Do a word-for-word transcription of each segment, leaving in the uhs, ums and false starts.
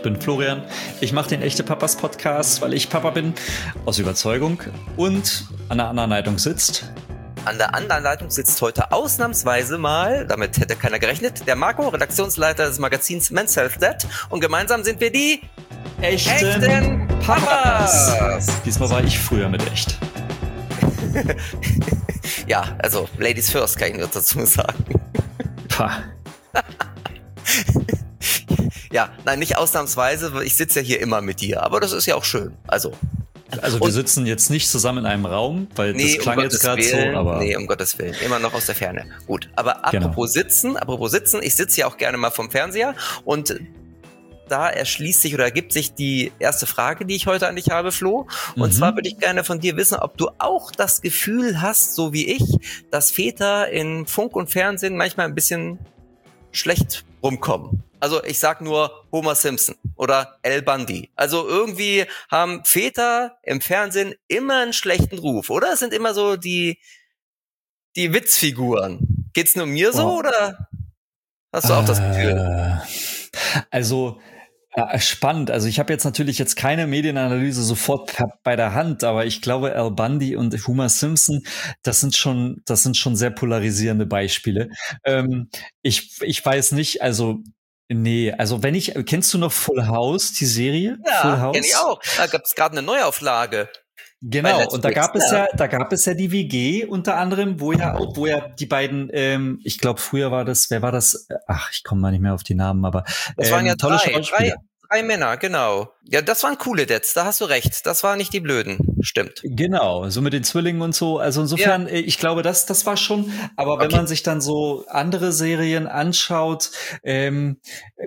bin Florian. Ich mache den Echte Papas Podcast, weil ich Papa bin, aus Überzeugung. Und an der anderen Leitung sitzt... An der anderen Leitung sitzt heute ausnahmsweise mal, damit hätte keiner gerechnet, der Marco, Redaktionsleiter des Magazins Men's Health Dad. Und gemeinsam sind wir die echten, echten Papas. Papas. Diesmal war ich früher mit echt. Ja, also Ladies first kann ich nur dazu sagen. Pah. Ja, nein, nicht ausnahmsweise, ich sitze ja hier immer mit dir, aber das ist ja auch schön. Also, also wir und, sitzen jetzt nicht zusammen in einem Raum, weil nee, das klang um jetzt gerade so, aber... Nee, um Gottes Willen, immer noch aus der Ferne. Gut, aber apropos genau. Sitzen, apropos Sitzen, ich sitze ja auch gerne mal vom Fernseher und da erschließt sich oder ergibt sich die erste Frage, die ich heute an dich habe, Flo. Und mhm. zwar würde ich gerne von dir wissen, ob du auch das Gefühl hast, so wie ich, dass Väter in Funk und Fernsehen manchmal ein bisschen schlecht rumkommen. Also ich sag nur Homer Simpson oder Al Bundy. Also irgendwie haben Väter im Fernsehen immer einen schlechten Ruf, oder? Es sind immer so die, die Witzfiguren. Geht's nur mir so, oh. oder hast du auch äh, das Gefühl? Also äh, spannend. Also ich habe jetzt natürlich jetzt keine Medienanalyse sofort bei der Hand, aber ich glaube, Al Bundy und Homer Simpson, das sind schon, das sind schon sehr polarisierende Beispiele. Ähm, ich, ich weiß nicht, also Nee, also wenn ich, kennst du noch Full House, die Serie? Ja, Full House? Kenn ich auch. Da gab es gerade eine Neuauflage. Genau, und da gab es ja, da gab es ja die W G unter anderem, wo ja auch, wo ja die beiden, ähm, ich glaube früher war das, wer war das? Ach, ich komme mal nicht mehr auf die Namen, aber das ähm, waren ja tolle drei, Schauspieler. Drei, drei Männer, genau. Ja, das waren coole Dads, da hast du recht. Das waren nicht die Blöden, stimmt. Genau, so mit den Zwillingen und so. Also insofern, ja. ich glaube, das, das war schon. Aber wenn okay. man sich dann so andere Serien anschaut, ähm,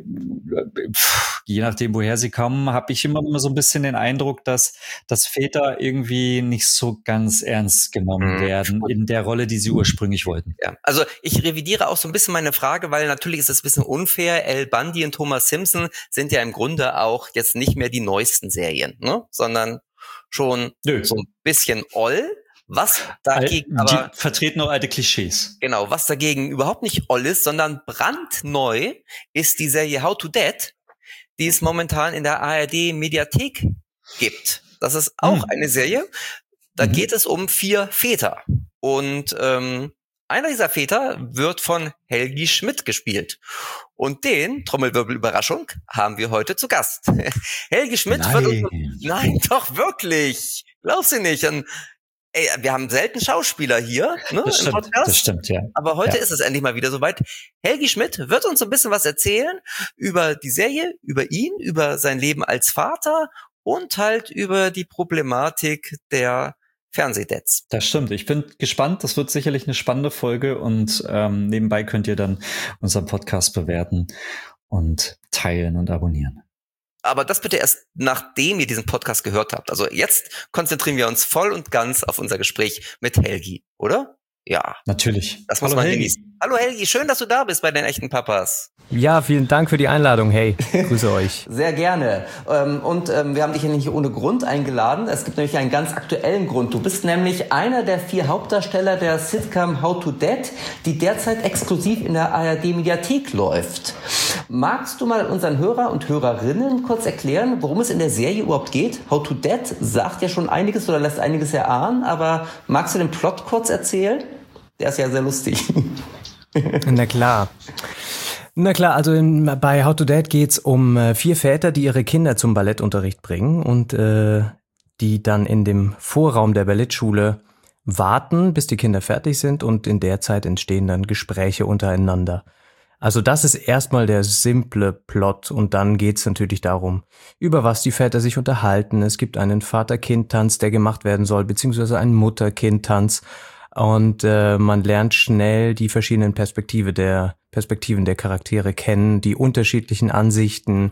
pff, je nachdem, woher sie kommen, habe ich immer, immer so ein bisschen den Eindruck, dass, dass Väter irgendwie nicht so ganz ernst genommen mhm. werden in der Rolle, die sie ursprünglich wollten. Ja, also ich revidiere auch so ein bisschen meine Frage, weil natürlich ist es ein bisschen unfair. Al Bundy und Homer Simpson sind ja im Grunde auch jetzt nicht mehr die neuesten Serien, ne? Sondern schon Nö. so ein bisschen oll. Was dagegen Al- aber... Die vertreten auch alte Klischees. Genau, was dagegen überhaupt nicht oll ist, sondern brandneu ist die Serie How to Dad, die es momentan in der A R D-Mediathek gibt. Das ist auch hm. eine Serie, da mhm. geht es um vier Väter. Und ähm, einer dieser Väter wird von Helgi Schmidt gespielt. Und den, Trommelwirbel Überraschung, haben wir heute zu Gast. Helgi Schmidt Nein. wird uns... Nein, doch wirklich. Glaubst du nicht? Und, ey, wir haben selten Schauspieler hier, ne, das im stimmt, Podcast. Das stimmt, ja. Aber heute ja. ist es endlich mal wieder soweit. Helgi Schmidt wird uns so ein bisschen was erzählen über die Serie, über ihn, über sein Leben als Vater und halt über die Problematik der Fernsehdads. Das stimmt. Ich bin gespannt. Das wird sicherlich eine spannende Folge und ähm, nebenbei könnt ihr dann unseren Podcast bewerten und teilen und abonnieren. Aber das bitte erst, nachdem ihr diesen Podcast gehört habt. Also jetzt konzentrieren wir uns voll und ganz auf unser Gespräch mit Helgi, oder? Ja. Natürlich. Das muss Hallo man Helgi. genießen. Hallo Helgi, schön, dass du da bist bei den echten Papas. Ja, vielen Dank für die Einladung. Hey, grüße euch. Sehr gerne. Und wir haben dich ja nicht ohne Grund eingeladen. Es gibt nämlich einen ganz aktuellen Grund. Du bist nämlich einer der vier Hauptdarsteller der Sitcom How to Dad, die derzeit exklusiv in der A R D-Mediathek läuft. Magst du mal unseren Hörer und Hörerinnen kurz erklären, worum es in der Serie überhaupt geht? How to Dad sagt ja schon einiges oder lässt einiges erahnen, aber magst du den Plot kurz erzählen? Der ist ja sehr lustig. Na klar. Na klar, also in, bei How to Dad geht's um äh, vier Väter, die ihre Kinder zum Ballettunterricht bringen und äh, die dann in dem Vorraum der Ballettschule warten, bis die Kinder fertig sind, und in der Zeit entstehen dann Gespräche untereinander. Also das ist erstmal der simple Plot, und dann geht's natürlich darum, über was die Väter sich unterhalten. Es gibt einen Vater-Kind-Tanz, der gemacht werden soll, beziehungsweise einen Mutter-Kind-Tanz. Und äh, man lernt schnell die verschiedenen Perspektive der Perspektiven der Charaktere kennen, die unterschiedlichen Ansichten.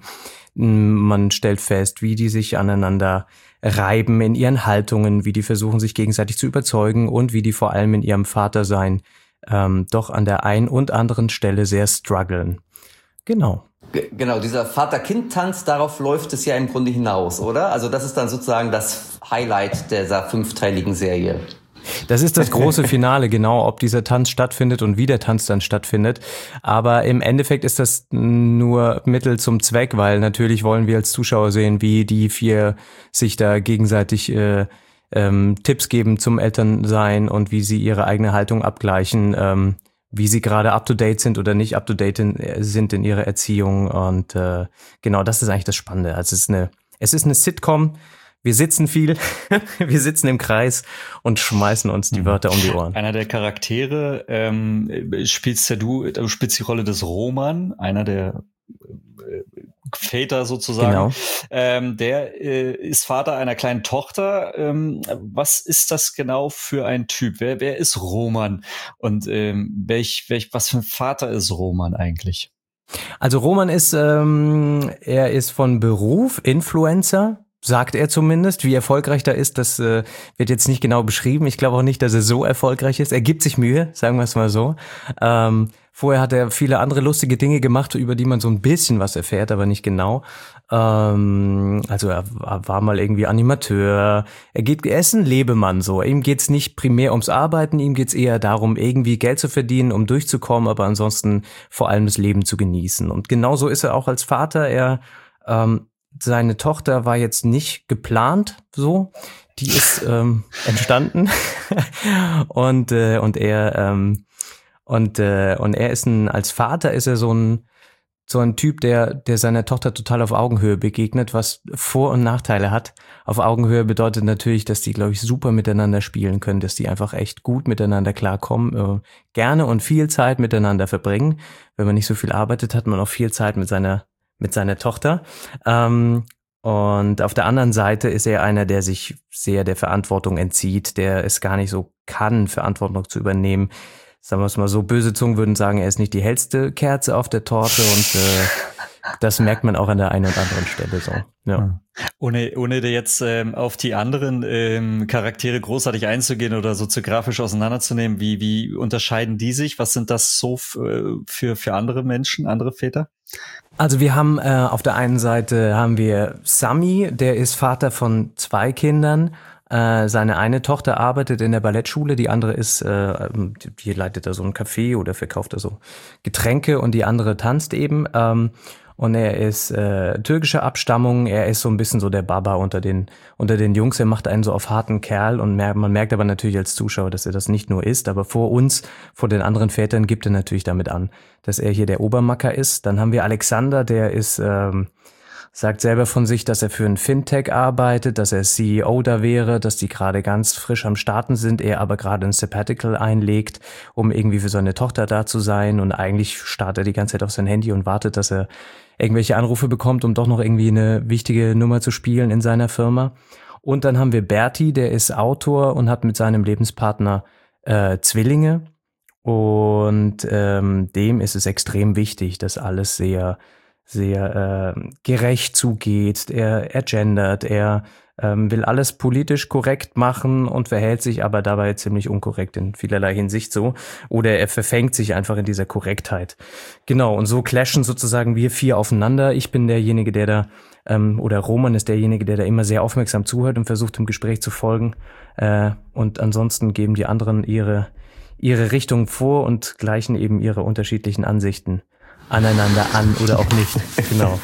Man stellt fest, wie die sich aneinander reiben in ihren Haltungen, wie die versuchen, sich gegenseitig zu überzeugen und wie die vor allem in ihrem Vatersein ähm, doch an der einen und anderen Stelle sehr strugglen. Genau. G- Genau, dieser Vater-Kind-Tanz, darauf läuft es ja im Grunde hinaus, oder? Also das ist dann sozusagen das Highlight dieser fünfteiligen Serie. Das ist das große Finale, genau, ob dieser Tanz stattfindet und wie der Tanz dann stattfindet. Aber im Endeffekt ist das nur Mittel zum Zweck, weil natürlich wollen wir als Zuschauer sehen, wie die vier sich da gegenseitig äh, ähm, Tipps geben zum Elternsein und wie sie ihre eigene Haltung abgleichen, ähm, wie sie gerade up-to-date sind oder nicht up-to-date in, sind in ihrer Erziehung. Und äh, genau, das ist eigentlich das Spannende. Also es ist eine, es ist eine Sitcom. Wir sitzen viel, wir sitzen im Kreis und schmeißen uns die Wörter um die Ohren. Einer der Charaktere ähm, spielst ja du, du spielst die Rolle des Roman, einer der äh, Väter sozusagen. Genau. Ähm, der äh, ist Vater einer kleinen Tochter. Ähm, was ist das genau für ein Typ? Wer, wer ist Roman? Und ähm, welch, welch, was für ein Vater ist Roman eigentlich? Also Roman ist, ähm, er ist von Beruf Influencer. Sagt er zumindest. Wie erfolgreich da ist, das äh, wird jetzt nicht genau beschrieben. Ich glaube auch nicht, dass er so erfolgreich ist. Er gibt sich Mühe, sagen wir es mal so. Ähm, vorher hat er viele andere lustige Dinge gemacht, über die man so ein bisschen was erfährt, aber nicht genau. Ähm, also er war mal irgendwie Animateur. Er geht, er ist ein Lebemann so. Ihm geht's nicht primär ums Arbeiten, ihm geht's eher darum, irgendwie Geld zu verdienen, um durchzukommen, aber ansonsten vor allem das Leben zu genießen. Und genauso ist er auch als Vater. Er ähm, Seine Tochter war jetzt nicht geplant, so. Die ist ähm, entstanden und äh, und er ähm, und äh, und er ist ein als Vater ist er so ein so ein Typ, der der seiner Tochter total auf Augenhöhe begegnet, was Vor- und Nachteile hat. Auf Augenhöhe bedeutet natürlich, dass die, glaube ich, super miteinander spielen können, dass die einfach echt gut miteinander klarkommen, äh, gerne und viel Zeit miteinander verbringen. Wenn man nicht so viel arbeitet, hat man auch viel Zeit mit seiner mit seiner Tochter. Ähm, und auf der anderen Seite ist er einer, der sich sehr der Verantwortung entzieht, der es gar nicht so kann, Verantwortung zu übernehmen. Sagen wir es mal so, böse Zungen würden sagen, er ist nicht die hellste Kerze auf der Torte und äh, das merkt man auch an der einen oder anderen Stelle so. Ja. Ohne, ohne dir jetzt ähm, auf die anderen ähm, Charaktere großartig einzugehen oder soziografisch auseinanderzunehmen, wie, wie unterscheiden die sich? Was sind das so f- für, für andere Menschen, andere Väter? Also wir haben äh, auf der einen Seite haben wir Sami, der ist Vater von zwei Kindern. Äh, seine eine Tochter arbeitet in der Ballettschule, die andere ist, äh, die, die leitet da so ein Café oder verkauft da so Getränke und die andere tanzt eben. Ähm, und er ist äh, türkischer Abstammung, er ist so ein bisschen so der Baba unter den unter den Jungs, er macht einen so auf harten Kerl und mer- man merkt aber natürlich als Zuschauer, dass er das nicht nur ist, aber vor uns, vor den anderen Vätern gibt er natürlich damit an, dass er hier der Obermacker ist. Dann haben wir Alexander, der ist ähm, sagt selber von sich, dass er für ein Fintech arbeitet, dass er C E O da wäre, dass die gerade ganz frisch am Starten sind, er aber gerade ein Sabbatical einlegt, um irgendwie für seine Tochter da zu sein und eigentlich starrt er die ganze Zeit auf sein Handy und wartet, dass er irgendwelche Anrufe bekommt, um doch noch irgendwie eine wichtige Nummer zu spielen in seiner Firma. Und dann haben wir Berti, der ist Autor und hat mit seinem Lebenspartner äh, Zwillinge und ähm, dem ist es extrem wichtig, dass alles sehr sehr äh, gerecht zugeht, er, er gendert, er ähm, will alles politisch korrekt machen und verhält sich aber dabei ziemlich unkorrekt in vielerlei Hinsicht so. Oder er verfängt sich einfach in dieser Korrektheit. Genau, und so clashen sozusagen wir vier aufeinander. Ich bin derjenige, der da, ähm, oder Roman ist derjenige, der da immer sehr aufmerksam zuhört und versucht, dem Gespräch zu folgen. Äh, und ansonsten geben die anderen ihre, ihre Richtung vor und gleichen eben ihre unterschiedlichen Ansichten aneinander an oder auch nicht. Genau.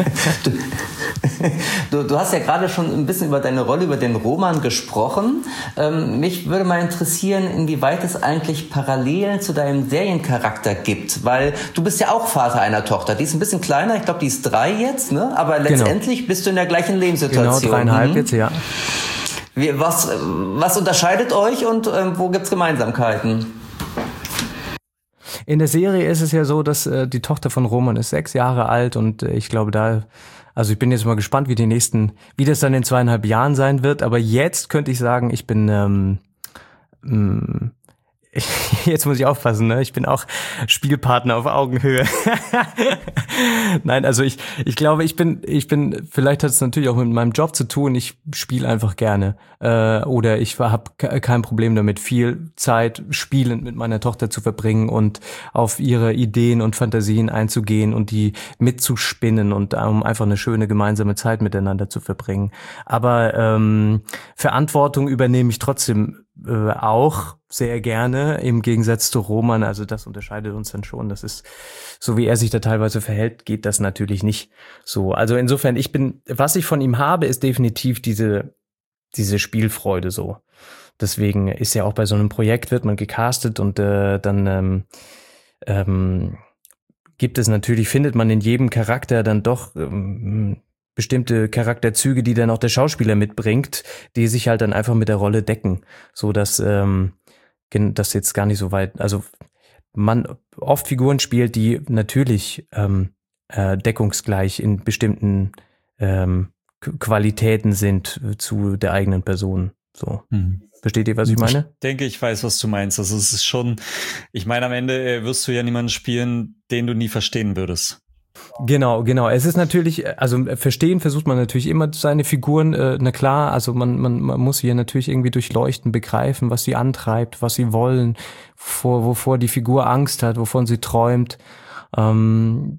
Du, du hast ja gerade schon ein bisschen über deine Rolle, über den Roman gesprochen. Ähm, mich würde mal interessieren, inwieweit es eigentlich Parallelen zu deinem Seriencharakter gibt, weil du bist ja auch Vater einer Tochter. Die ist ein bisschen kleiner, ich glaube, die ist drei jetzt, ne? Aber letztendlich genau. bist du in der gleichen Lebenssituation. Genau, dreieinhalb mhm. jetzt, ja. Wie, was, was unterscheidet euch und ähm, wo gibt's Gemeinsamkeiten? In der Serie ist es ja so, dass äh, die Tochter von Roman ist sechs Jahre alt und äh, ich glaube da, also ich bin jetzt mal gespannt, wie die nächsten, wie das dann in zweieinhalb Jahren sein wird, aber jetzt könnte ich sagen, ich bin, ähm, mh, jetzt muss ich aufpassen, ne? Ich bin auch Spielpartner auf Augenhöhe. Nein, also ich ich glaube, ich bin ich bin vielleicht hat es natürlich auch mit meinem Job zu tun. Ich spiele einfach gerne äh, oder ich habe kein Problem damit, viel Zeit spielend mit meiner Tochter zu verbringen und auf ihre Ideen und Fantasien einzugehen und die mitzuspinnen und um einfach eine schöne gemeinsame Zeit miteinander zu verbringen. Aber ähm, Verantwortung übernehme ich trotzdem äh, auch sehr gerne, im Gegensatz zu Roman. Also das unterscheidet uns dann schon. Das ist, so wie er sich da teilweise verhält, geht das natürlich nicht so. Also insofern, ich bin, was ich von ihm habe, ist definitiv diese, diese Spielfreude so. Deswegen ist ja auch bei so einem Projekt, wird man gecastet und äh, dann ähm, ähm, gibt es natürlich, findet man in jedem Charakter dann doch ähm, bestimmte Charakterzüge, die dann auch der Schauspieler mitbringt, die sich halt dann einfach mit der Rolle decken, so dass ähm, das jetzt gar nicht so weit, also man oft Figuren spielt, die natürlich ähm, äh, deckungsgleich in bestimmten ähm, Qualitäten sind zu der eigenen Person, so. Mhm. Versteht ihr, was ich meine? Ich denke, ich weiß, was du meinst. Also es ist schon, ich meine, am Ende wirst du ja niemanden spielen, den du nie verstehen würdest. Genau, genau. Es ist natürlich, also verstehen versucht man natürlich immer seine Figuren, äh, na klar, also man, man, man muss hier natürlich irgendwie durchleuchten, begreifen, was sie antreibt, was sie wollen, vor, wovor die Figur Angst hat, wovon sie träumt. Ähm,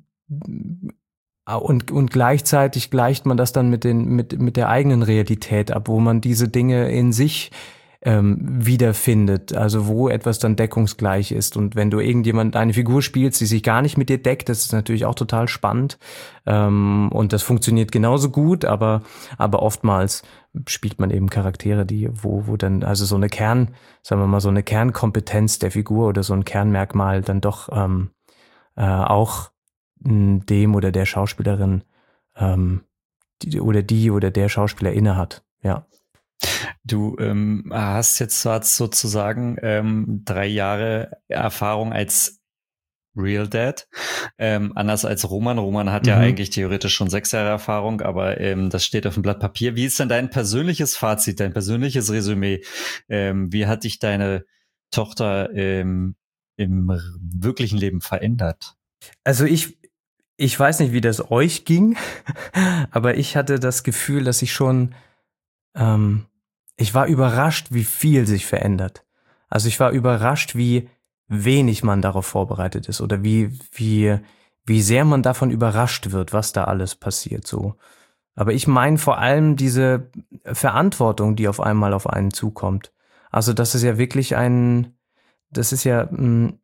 und, und gleichzeitig gleicht man das dann mit den, mit, mit der eigenen Realität ab, wo man diese Dinge in sich ähm, wiederfindet, also wo etwas dann deckungsgleich ist. Und wenn du irgendjemand eine Figur spielst, die sich gar nicht mit dir deckt, das ist natürlich auch total spannend. Ähm, und das funktioniert genauso gut, aber, aber oftmals spielt man eben Charaktere, die, wo, wo dann, also so eine Kern, sagen wir mal, so eine Kernkompetenz der Figur oder so ein Kernmerkmal dann doch ähm, äh, auch dem oder der Schauspielerin ähm, die, oder die oder der Schauspieler innehat, ja. Du ähm, hast jetzt sozusagen ähm, drei Jahre Erfahrung als Real Dad, ähm, anders als Roman. Roman hat mhm. ja eigentlich theoretisch schon sechs Jahre Erfahrung, aber ähm, das steht auf dem Blatt Papier. Wie ist denn dein persönliches Fazit, dein persönliches Resümee? Ähm, wie hat dich deine Tochter ähm, im wirklichen Leben verändert? Also ich Ich weiß nicht, wie das euch ging, aber ich hatte das Gefühl, dass ich schon, ähm, ich war überrascht, wie viel sich verändert. Also ich war überrascht, wie wenig man darauf vorbereitet ist oder wie, wie, wie sehr man davon überrascht wird, was da alles passiert, so. Aber ich meine vor allem diese Verantwortung, die auf einmal auf einen zukommt. Also das ist ja wirklich ein, das ist ja, mh,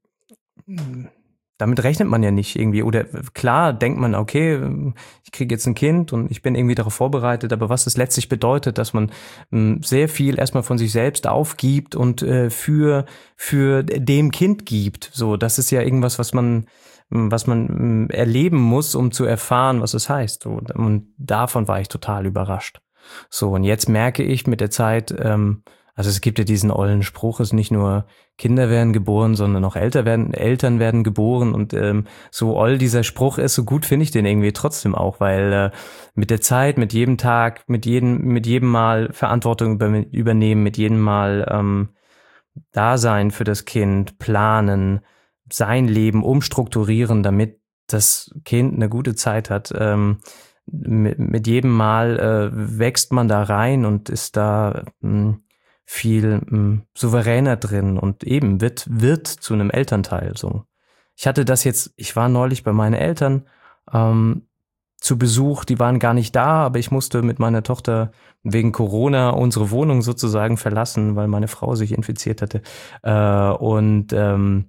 damit rechnet man ja nicht irgendwie. Oder klar denkt man, okay, ich kriege jetzt ein Kind und ich bin irgendwie darauf vorbereitet, aber was das letztlich bedeutet, dass man m, sehr viel erstmal von sich selbst aufgibt und äh, für für dem Kind gibt. So, das ist ja irgendwas, was man was man m, erleben muss, um zu erfahren, was es heißt. So, und davon war ich total überrascht. So, und jetzt merke ich mit der Zeit, ähm, also es gibt ja diesen ollen Spruch, es ist nicht nur Kinder werden geboren, sondern auch Eltern werden, Eltern werden geboren und ähm, so oll dieser Spruch ist, so gut finde ich den irgendwie trotzdem auch, weil äh, mit der Zeit, mit jedem Tag, mit jedem, mit jedem Mal Verantwortung über, übernehmen, mit jedem Mal ähm, da sein für das Kind, planen, sein Leben umstrukturieren, damit das Kind eine gute Zeit hat. Ähm, mit, mit jedem Mal äh, wächst man da rein und ist da mh, viel mh, souveräner drin und eben wird wird zu einem Elternteil so. Ich hatte das jetzt, ich war neulich bei meinen Eltern ähm, zu Besuch, die waren gar nicht da, aber ich musste mit meiner Tochter wegen Corona unsere Wohnung sozusagen verlassen, weil meine Frau sich infiziert hatte. Äh, und ähm,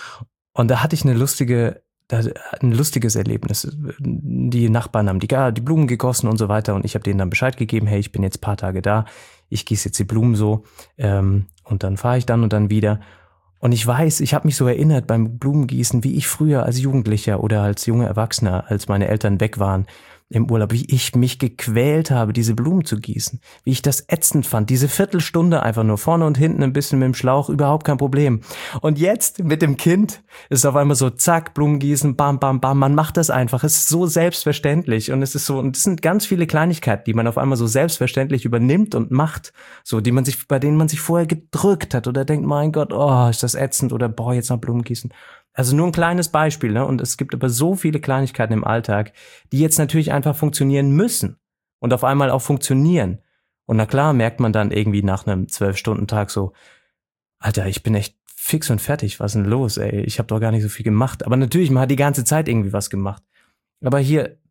und da hatte ich eine lustige ein lustiges Erlebnis. Die Nachbarn haben die, die Blumen gegossen und so weiter und ich habe denen dann Bescheid gegeben, hey, ich bin jetzt ein paar Tage da, ich gieße jetzt die Blumen so ähm, und dann fahre ich dann und dann wieder. Und ich weiß, ich habe mich so erinnert beim Blumengießen, wie ich früher als Jugendlicher oder als junger Erwachsener, als meine Eltern weg waren im Urlaub, wie ich mich gequält habe, diese Blumen zu gießen, wie ich das ätzend fand, diese Viertelstunde einfach nur vorne und hinten ein bisschen mit dem Schlauch, überhaupt kein Problem. Und jetzt mit dem Kind ist es auf einmal so, zack, Blumen gießen, bam, bam, bam, man macht das einfach, es ist so selbstverständlich und es ist so, und es sind ganz viele Kleinigkeiten, die man auf einmal so selbstverständlich übernimmt und macht, so, die man sich, bei denen man sich vorher gedrückt hat oder denkt, mein Gott, oh, ist das ätzend oder boah, jetzt noch Blumen gießen. Also nur ein kleines Beispiel, ne? Und es gibt aber so viele Kleinigkeiten im Alltag, die jetzt natürlich einfach funktionieren müssen und auf einmal auch funktionieren. Und na klar merkt man dann irgendwie nach einem zwölf-Stunden-Tag so, Alter, ich bin echt fix und fertig, was ist denn los, ey? Ich habe doch gar nicht so viel gemacht. Aber natürlich, man hat die ganze Zeit irgendwie was gemacht. Aber hier,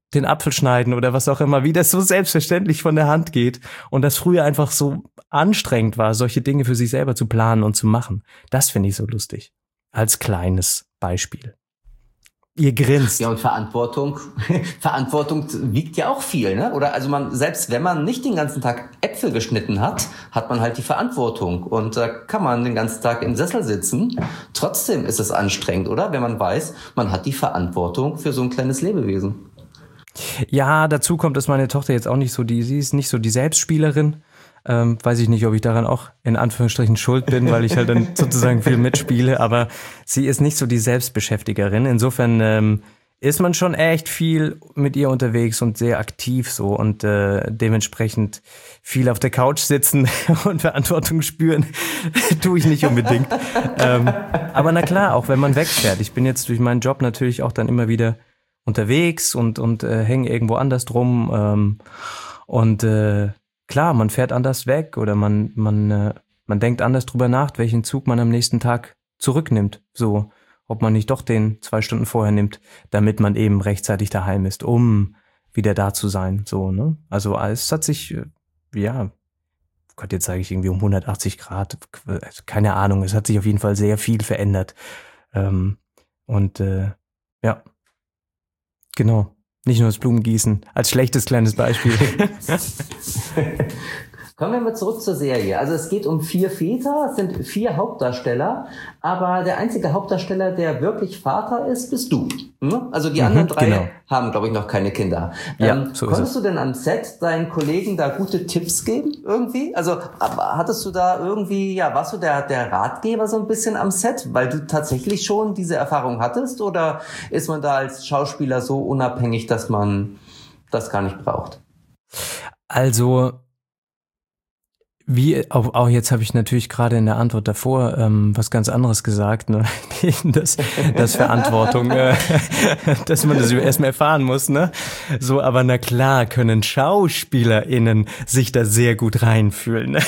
den Apfel schneiden oder was auch immer, wie das so selbstverständlich von der Hand geht und das früher einfach so anstrengend war, solche Dinge für sich selber zu planen und zu machen. Das finde ich so lustig. Als kleines Beispiel. Ihr grinst. Ja, und Verantwortung, Verantwortung wiegt ja auch viel, ne? Oder also man, selbst wenn man nicht den ganzen Tag Äpfel geschnitten hat, hat man halt die Verantwortung. Und da kann man den ganzen Tag im Sessel sitzen. Trotzdem ist es anstrengend, oder? Wenn man weiß, man hat die Verantwortung für so ein kleines Lebewesen. Ja, dazu kommt, dass meine Tochter jetzt auch nicht so die, sie ist nicht so die Selbstspielerin. Ähm, weiß ich nicht, ob ich daran auch in Anführungsstrichen schuld bin, weil ich halt dann sozusagen viel mitspiele, aber sie ist nicht so die Selbstbeschäftigerin. Insofern ähm, ist man schon echt viel mit ihr unterwegs und sehr aktiv so und äh, dementsprechend viel auf der Couch sitzen und Verantwortung spüren, tue ich nicht unbedingt. ähm, aber na klar, auch wenn man wegfährt. Ich bin jetzt durch meinen Job natürlich auch dann immer wieder unterwegs und, und äh, hänge irgendwo anders drum ähm, und äh, klar, man fährt anders weg oder man man äh, man denkt anders drüber nach, welchen Zug man am nächsten Tag zurücknimmt. So, ob man nicht doch den zwei Stunden vorher nimmt, damit man eben rechtzeitig daheim ist, um wieder da zu sein. So, ne? Also es hat sich, äh, ja, Gott, jetzt sage ich irgendwie um hundertachtzig Grad, keine Ahnung, es hat sich auf jeden Fall sehr viel verändert. Ähm, und äh, ja, genau. Nicht nur das Blumengießen, als schlechtes kleines Beispiel. Kommen wir mal zurück zur Serie. Also es geht um vier Väter, es sind vier Hauptdarsteller, aber der einzige Hauptdarsteller, der wirklich Vater ist, bist du. Hm? Also die mhm, anderen drei genau. haben, glaube ich, noch keine Kinder. Ja, ähm, so konntest ist du denn am Set deinen Kollegen da gute Tipps geben irgendwie? Also hattest du da irgendwie, ja, warst du der, der Ratgeber so ein bisschen am Set, weil du tatsächlich schon diese Erfahrung hattest, oder ist man da als Schauspieler so unabhängig, dass man das gar nicht braucht? Also Wie, auch, auch jetzt habe ich natürlich gerade in der Antwort davor ähm, was ganz anderes gesagt, ne? das, das Verantwortung, äh, dass man das erstmal erfahren muss, ne? So, aber na klar können SchauspielerInnen sich da sehr gut reinfühlen.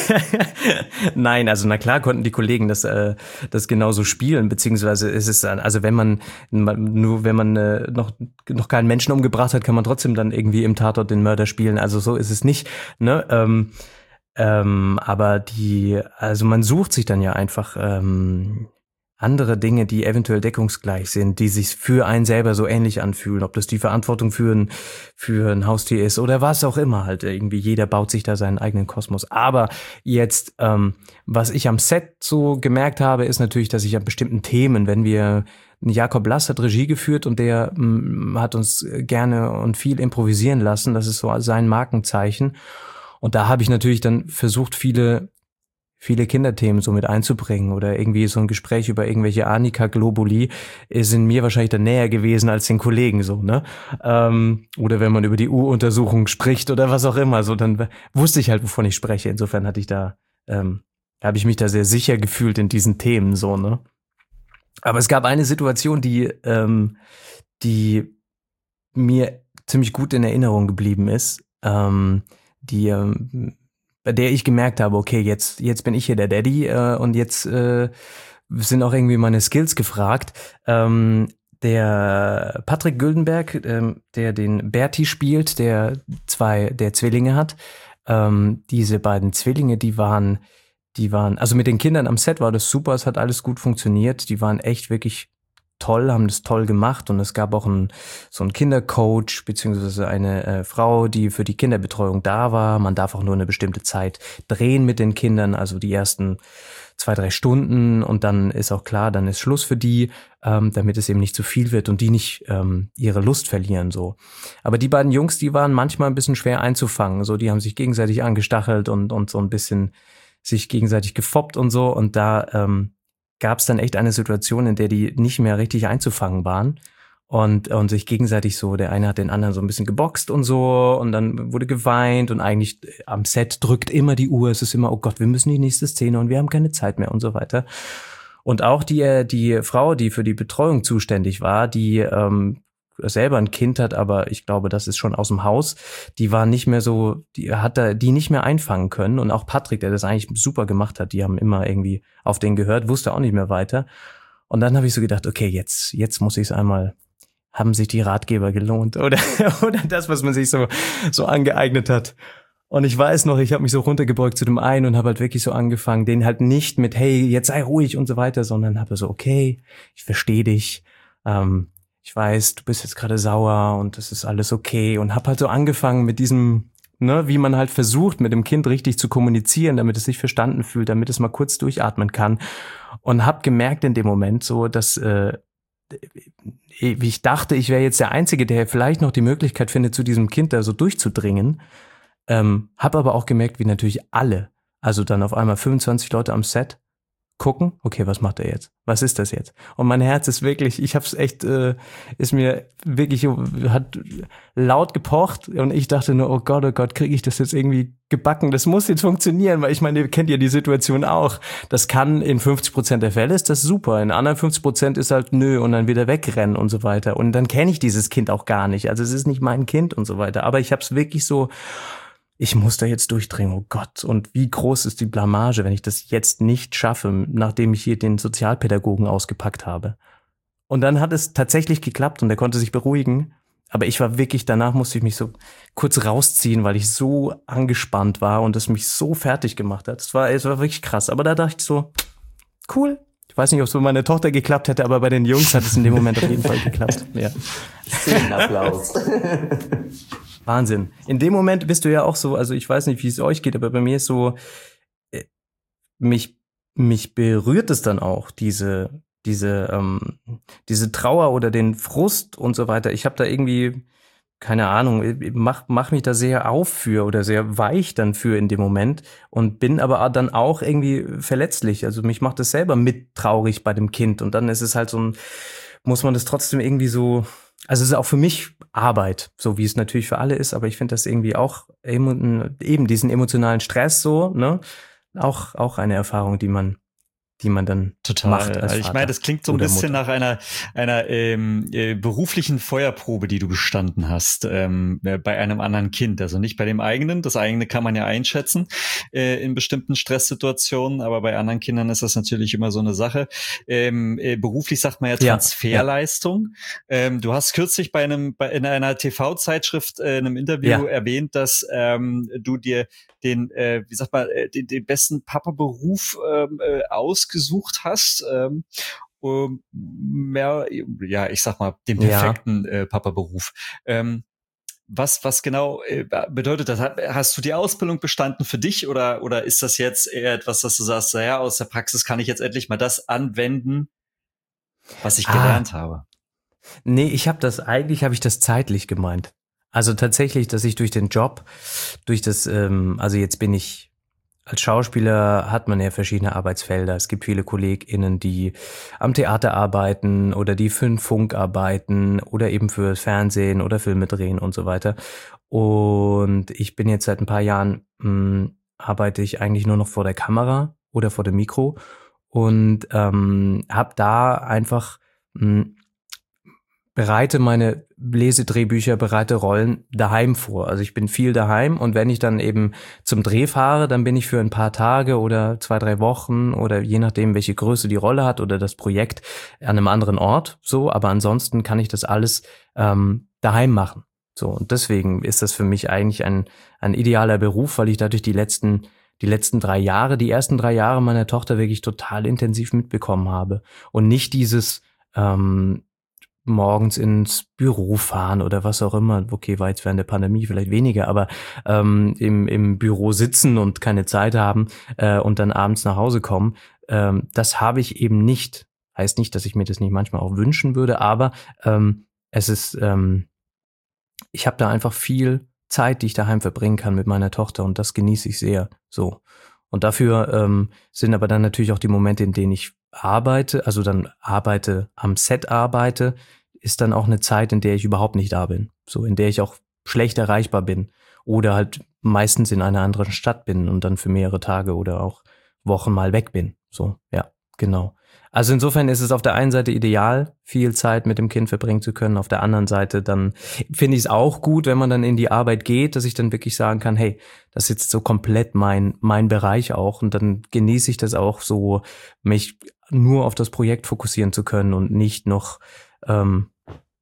Nein, also na klar konnten die Kollegen das, äh, das genauso spielen, beziehungsweise ist es dann, also wenn man, nur wenn man äh, noch, noch keinen Menschen umgebracht hat, kann man trotzdem dann irgendwie im Tatort den Mörder spielen, also so ist es nicht, ne? Ähm, Ähm, aber die, also man sucht sich dann ja einfach ähm, andere Dinge, die eventuell deckungsgleich sind, die sich für einen selber so ähnlich anfühlen, ob das die Verantwortung für ein, für ein Haustier ist oder was auch immer halt. Irgendwie jeder baut sich da seinen eigenen Kosmos. Aber jetzt, ähm, was ich am Set so gemerkt habe, ist natürlich, dass ich an bestimmten Themen, wenn wir Jakob Lass hat Regie geführt und der m, hat uns gerne und viel improvisieren lassen, das ist so sein Markenzeichen. Und da habe ich natürlich dann versucht, viele viele Kinderthemen so mit einzubringen oder irgendwie so ein Gespräch über irgendwelche Arnika-Globuli sind mir wahrscheinlich dann näher gewesen als den Kollegen so, ne? Ähm, oder wenn man über die U-Untersuchung spricht oder was auch immer, so dann wusste ich halt, wovon ich spreche. Insofern hatte ich da, ähm, habe ich mich da sehr sicher gefühlt in diesen Themen so, ne? Aber es gab eine Situation, die, ähm, die mir ziemlich gut in Erinnerung geblieben ist, ähm, die, ähm, bei der ich gemerkt habe, okay, jetzt jetzt bin ich hier der Daddy äh, und jetzt äh, sind auch irgendwie meine Skills gefragt. Ähm, der Patrick Güldenberg, ähm, der den Berti spielt, der zwei der Zwillinge hat, ähm, diese beiden Zwillinge, die waren, die waren, also mit den Kindern am Set war das super, es hat alles gut funktioniert, die waren echt wirklich toll, haben das toll gemacht und es gab auch einen, so einen Kindercoach beziehungsweise eine äh, Frau, die für die Kinderbetreuung da war. Man darf auch nur eine bestimmte Zeit drehen mit den Kindern, also die ersten zwei, drei Stunden und dann ist auch klar, dann ist Schluss für die, ähm, damit es eben nicht zu viel wird und die nicht ähm, ihre Lust verlieren so. Aber die beiden Jungs, die waren manchmal ein bisschen schwer einzufangen, so die haben sich gegenseitig angestachelt und und so ein bisschen sich gegenseitig gefoppt und so und da ähm, gab es dann echt eine Situation, in der die nicht mehr richtig einzufangen waren und und sich gegenseitig so, der eine hat den anderen so ein bisschen geboxt und so und dann wurde geweint und eigentlich am Set drückt immer die Uhr, es ist immer, oh Gott, wir müssen die nächste Szene und wir haben keine Zeit mehr und so weiter. Und auch die die Frau, die für die Betreuung zuständig war, die ähm, selber ein Kind hat, aber ich glaube, das ist schon aus dem Haus, die war nicht mehr so, die hat da die nicht mehr einfangen können und auch Patrick, der das eigentlich super gemacht hat, die haben immer irgendwie auf den gehört, wusste auch nicht mehr weiter und dann habe ich so gedacht, okay, jetzt jetzt muss ich es einmal haben sich die Ratgeber gelohnt oder oder das, was man sich so so angeeignet hat. Und ich weiß noch, ich habe mich so runtergebeugt zu dem einen und habe halt wirklich so angefangen, den halt nicht mit, hey, jetzt sei ruhig und so weiter, sondern habe so, okay, ich verstehe dich, ähm, ich weiß, du bist jetzt gerade sauer und das ist alles okay und habe halt so angefangen mit diesem, ne, wie man halt versucht, mit dem Kind richtig zu kommunizieren, damit es sich verstanden fühlt, damit es mal kurz durchatmen kann und habe gemerkt in dem Moment so, dass äh, wie ich dachte, ich wäre jetzt der Einzige, der vielleicht noch die Möglichkeit findet, zu diesem Kind da so durchzudringen. Ähm, hab aber auch gemerkt, wie natürlich alle, also dann auf einmal fünfundzwanzig Leute am Set gucken, okay, was macht er jetzt? Was ist das jetzt? Und mein Herz ist wirklich, ich hab's echt, äh, ist mir wirklich, hat laut gepocht und ich dachte nur, oh Gott, oh Gott, kriege ich das jetzt irgendwie gebacken? Das muss jetzt funktionieren, weil ich meine, ihr kennt ja die Situation auch. Das kann in fünfzig Prozent der Fälle ist das super, in anderen fünfzig Prozent ist halt nö und dann wieder wegrennen und so weiter. Und dann kenne ich dieses Kind auch gar nicht. Also es ist nicht mein Kind und so weiter. Aber ich hab's wirklich so, ich muss da jetzt durchdringen, oh Gott. Und wie groß ist die Blamage, wenn ich das jetzt nicht schaffe, nachdem ich hier den Sozialpädagogen ausgepackt habe. Und dann hat es tatsächlich geklappt und er konnte sich beruhigen. Aber ich war wirklich, danach musste ich mich so kurz rausziehen, weil ich so angespannt war und es mich so fertig gemacht hat. Es war, es war wirklich krass. Aber da dachte ich so, cool. Ich weiß nicht, ob es bei meiner Tochter geklappt hätte, aber bei den Jungs hat es in dem Moment auf jeden Fall geklappt. Ja. Szenenapplaus. Wahnsinn. In dem Moment bist du ja auch so, also ich weiß nicht, wie es euch geht, aber bei mir ist so, mich, mich berührt es dann auch, diese, diese, ähm, diese Trauer oder den Frust und so weiter. Ich habe da irgendwie, keine Ahnung, mach, mach mich da sehr auf für oder sehr weich dann für in dem Moment und bin aber dann auch irgendwie verletzlich. Also mich macht das selber mit traurig bei dem Kind und dann ist es halt so ein, muss man das trotzdem irgendwie so, also es ist auch für mich Arbeit, so wie es natürlich für alle ist, aber ich finde das irgendwie auch eben diesen emotionalen Stress so, ne, auch auch eine Erfahrung, die man die man dann Total. macht als also ich meine, das klingt so ein bisschen Mutter. nach einer einer ähm, äh, beruflichen Feuerprobe, die du bestanden hast ähm, äh, bei einem anderen Kind. Also nicht bei dem eigenen. Das eigene kann man ja einschätzen äh, in bestimmten Stresssituationen, aber bei anderen Kindern ist das natürlich immer so eine Sache. Ähm, äh, beruflich sagt man ja Transferleistung. Ja, ja. Ähm, du hast kürzlich bei einem bei, in einer T V-Zeitschrift äh, in einem Interview ja. erwähnt, dass ähm, du dir den, äh, wie sagt man, äh, den, den besten Papa-Beruf ähm, äh, ausgesucht hast. Ähm, um, mehr, ja, ich sag mal, den perfekten ja. äh, Papa-Beruf. Ähm, was, was genau äh, bedeutet das? Hast du die Ausbildung bestanden für dich oder, oder ist das jetzt eher etwas, dass du sagst, naja, aus der Praxis kann ich jetzt endlich mal das anwenden, was ich ah. gelernt habe? Nee, ich habe das, eigentlich habe ich das zeitlich gemeint. Also tatsächlich, dass ich durch den Job, durch das, ähm, also jetzt bin ich, als Schauspieler hat man ja verschiedene Arbeitsfelder. Es gibt viele KollegInnen, die am Theater arbeiten oder die für den Funk arbeiten oder eben für Fernsehen oder Filme drehen und so weiter. Und ich bin jetzt seit ein paar Jahren, mh, arbeite ich eigentlich nur noch vor der Kamera oder vor dem Mikro und ähm, habe da einfach mh, bereite meine Lesedrehbücher, bereite Rollen daheim vor. Also ich bin viel daheim und wenn ich dann eben zum Dreh fahre, dann bin ich für ein paar Tage oder zwei, drei Wochen oder je nachdem, welche Größe die Rolle hat oder das Projekt an einem anderen Ort. So, aber ansonsten kann ich das alles ähm, daheim machen. So, und deswegen ist das für mich eigentlich ein ein idealer Beruf, weil ich dadurch die letzten die letzten drei Jahre, die ersten drei Jahre meiner Tochter wirklich total intensiv mitbekommen habe und nicht dieses ähm, morgens ins Büro fahren oder was auch immer. Okay, war jetzt während der Pandemie vielleicht weniger, aber ähm, im, im Büro sitzen und keine Zeit haben äh, und dann abends nach Hause kommen, ähm, das habe ich eben nicht. Heißt nicht, dass ich mir das nicht manchmal auch wünschen würde, aber ähm, es ist, ähm, ich habe da einfach viel Zeit, die ich daheim verbringen kann mit meiner Tochter und das genieße ich sehr. So. Und dafür ähm, sind aber dann natürlich auch die Momente, in denen ich arbeite, also dann arbeite, am Set arbeite, ist dann auch eine Zeit, in der ich überhaupt nicht da bin. So, in der ich auch schlecht erreichbar bin oder halt meistens in einer anderen Stadt bin und dann für mehrere Tage oder auch Wochen mal weg bin. So, ja, genau. Also insofern ist es auf der einen Seite ideal, viel Zeit mit dem Kind verbringen zu können. Auf der anderen Seite dann finde ich es auch gut, wenn man dann in die Arbeit geht, dass ich dann wirklich sagen kann, hey, das ist jetzt so komplett mein mein Bereich auch und dann genieße ich das auch so, mich nur auf das Projekt fokussieren zu können und nicht noch ähm,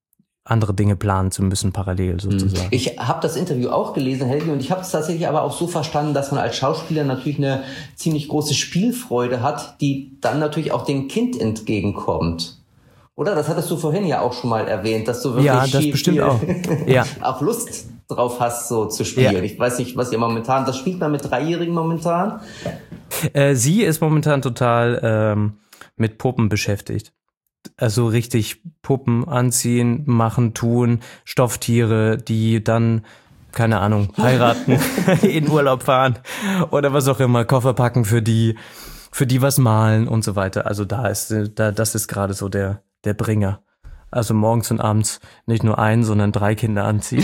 andere Dinge planen zu müssen, parallel sozusagen. Ich habe das Interview auch gelesen, Helgi, und ich habe es tatsächlich aber auch so verstanden, dass man als Schauspieler natürlich eine ziemlich große Spielfreude hat, die dann natürlich auch dem Kind entgegenkommt. Oder? Das hattest du vorhin ja auch schon mal erwähnt, dass du wirklich ja, das viel, bestimmt viel auch. Ja. auch Lust drauf hast, so zu spielen. Ja. Ich weiß nicht, was ihr momentan, das spielt man mit Dreijährigen momentan? Äh, sie ist momentan total ähm, mit Puppen beschäftigt. Also richtig Puppen anziehen, machen, tun, Stofftiere, die dann, keine Ahnung, heiraten, in Urlaub fahren oder was auch immer, Koffer packen für die, für die was malen und so weiter. Also da ist, da, das ist gerade so der, der Bringer. Also morgens und abends nicht nur ein, sondern drei Kinder anziehen.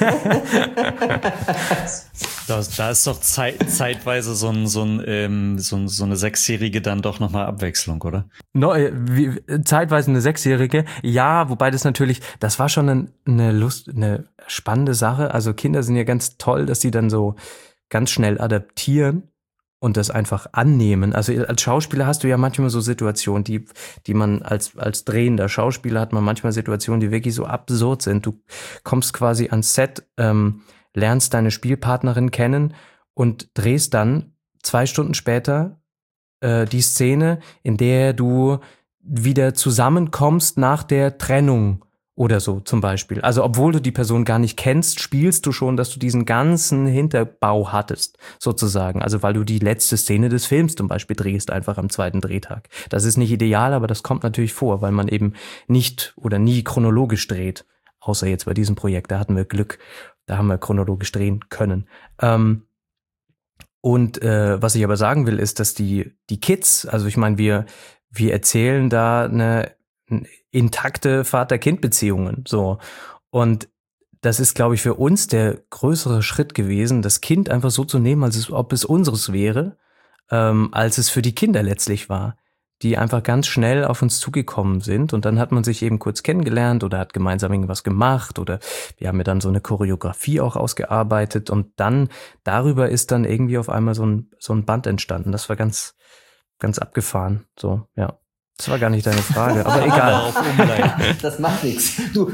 Da, da ist doch zeit, zeitweise so, ein, so, ein, ähm, so, so eine Sechsjährige dann doch nochmal Abwechslung, oder? No, wie, zeitweise eine Sechsjährige, ja, wobei das natürlich, das war schon eine, eine Lust, eine spannende Sache. Also Kinder sind ja ganz toll, dass sie dann so ganz schnell adaptieren und das einfach annehmen. Also als Schauspieler hast du ja manchmal so Situationen, die, die man als, als drehender Schauspieler hat man manchmal Situationen, die wirklich so absurd sind. Du kommst quasi ans Set, ähm, lernst deine Spielpartnerin kennen und drehst dann zwei Stunden später äh, die Szene, in der du wieder zusammenkommst nach der Trennung oder so zum Beispiel. Also obwohl du die Person gar nicht kennst, spielst du schon, dass du diesen ganzen Hinterbau hattest, sozusagen. Also weil du die letzte Szene des Films zum Beispiel drehst, einfach am zweiten Drehtag. Das ist nicht ideal, aber das kommt natürlich vor, weil man eben nicht oder nie chronologisch dreht. Außer jetzt bei diesem Projekt, da hatten wir Glück. Da haben wir chronologisch drehen können. Ähm, und äh, was ich aber sagen will, ist, dass die die Kids, also ich meine, wir wir erzählen da eine, eine intakte Vater-Kind-Beziehungen, so. Und das ist, glaube ich, für uns der größere Schritt gewesen, das Kind einfach so zu nehmen, als es, ob es unseres wäre, ähm, als es für die Kinder letztlich war, die einfach ganz schnell auf uns zugekommen sind und dann hat man sich eben kurz kennengelernt oder hat gemeinsam irgendwas gemacht oder wir haben ja dann so eine Choreografie auch ausgearbeitet und dann darüber ist dann irgendwie auf einmal so ein so ein Band entstanden. Das war ganz ganz abgefahren, so, ja. Das war gar nicht deine Frage, aber egal. Das macht nichts. Du,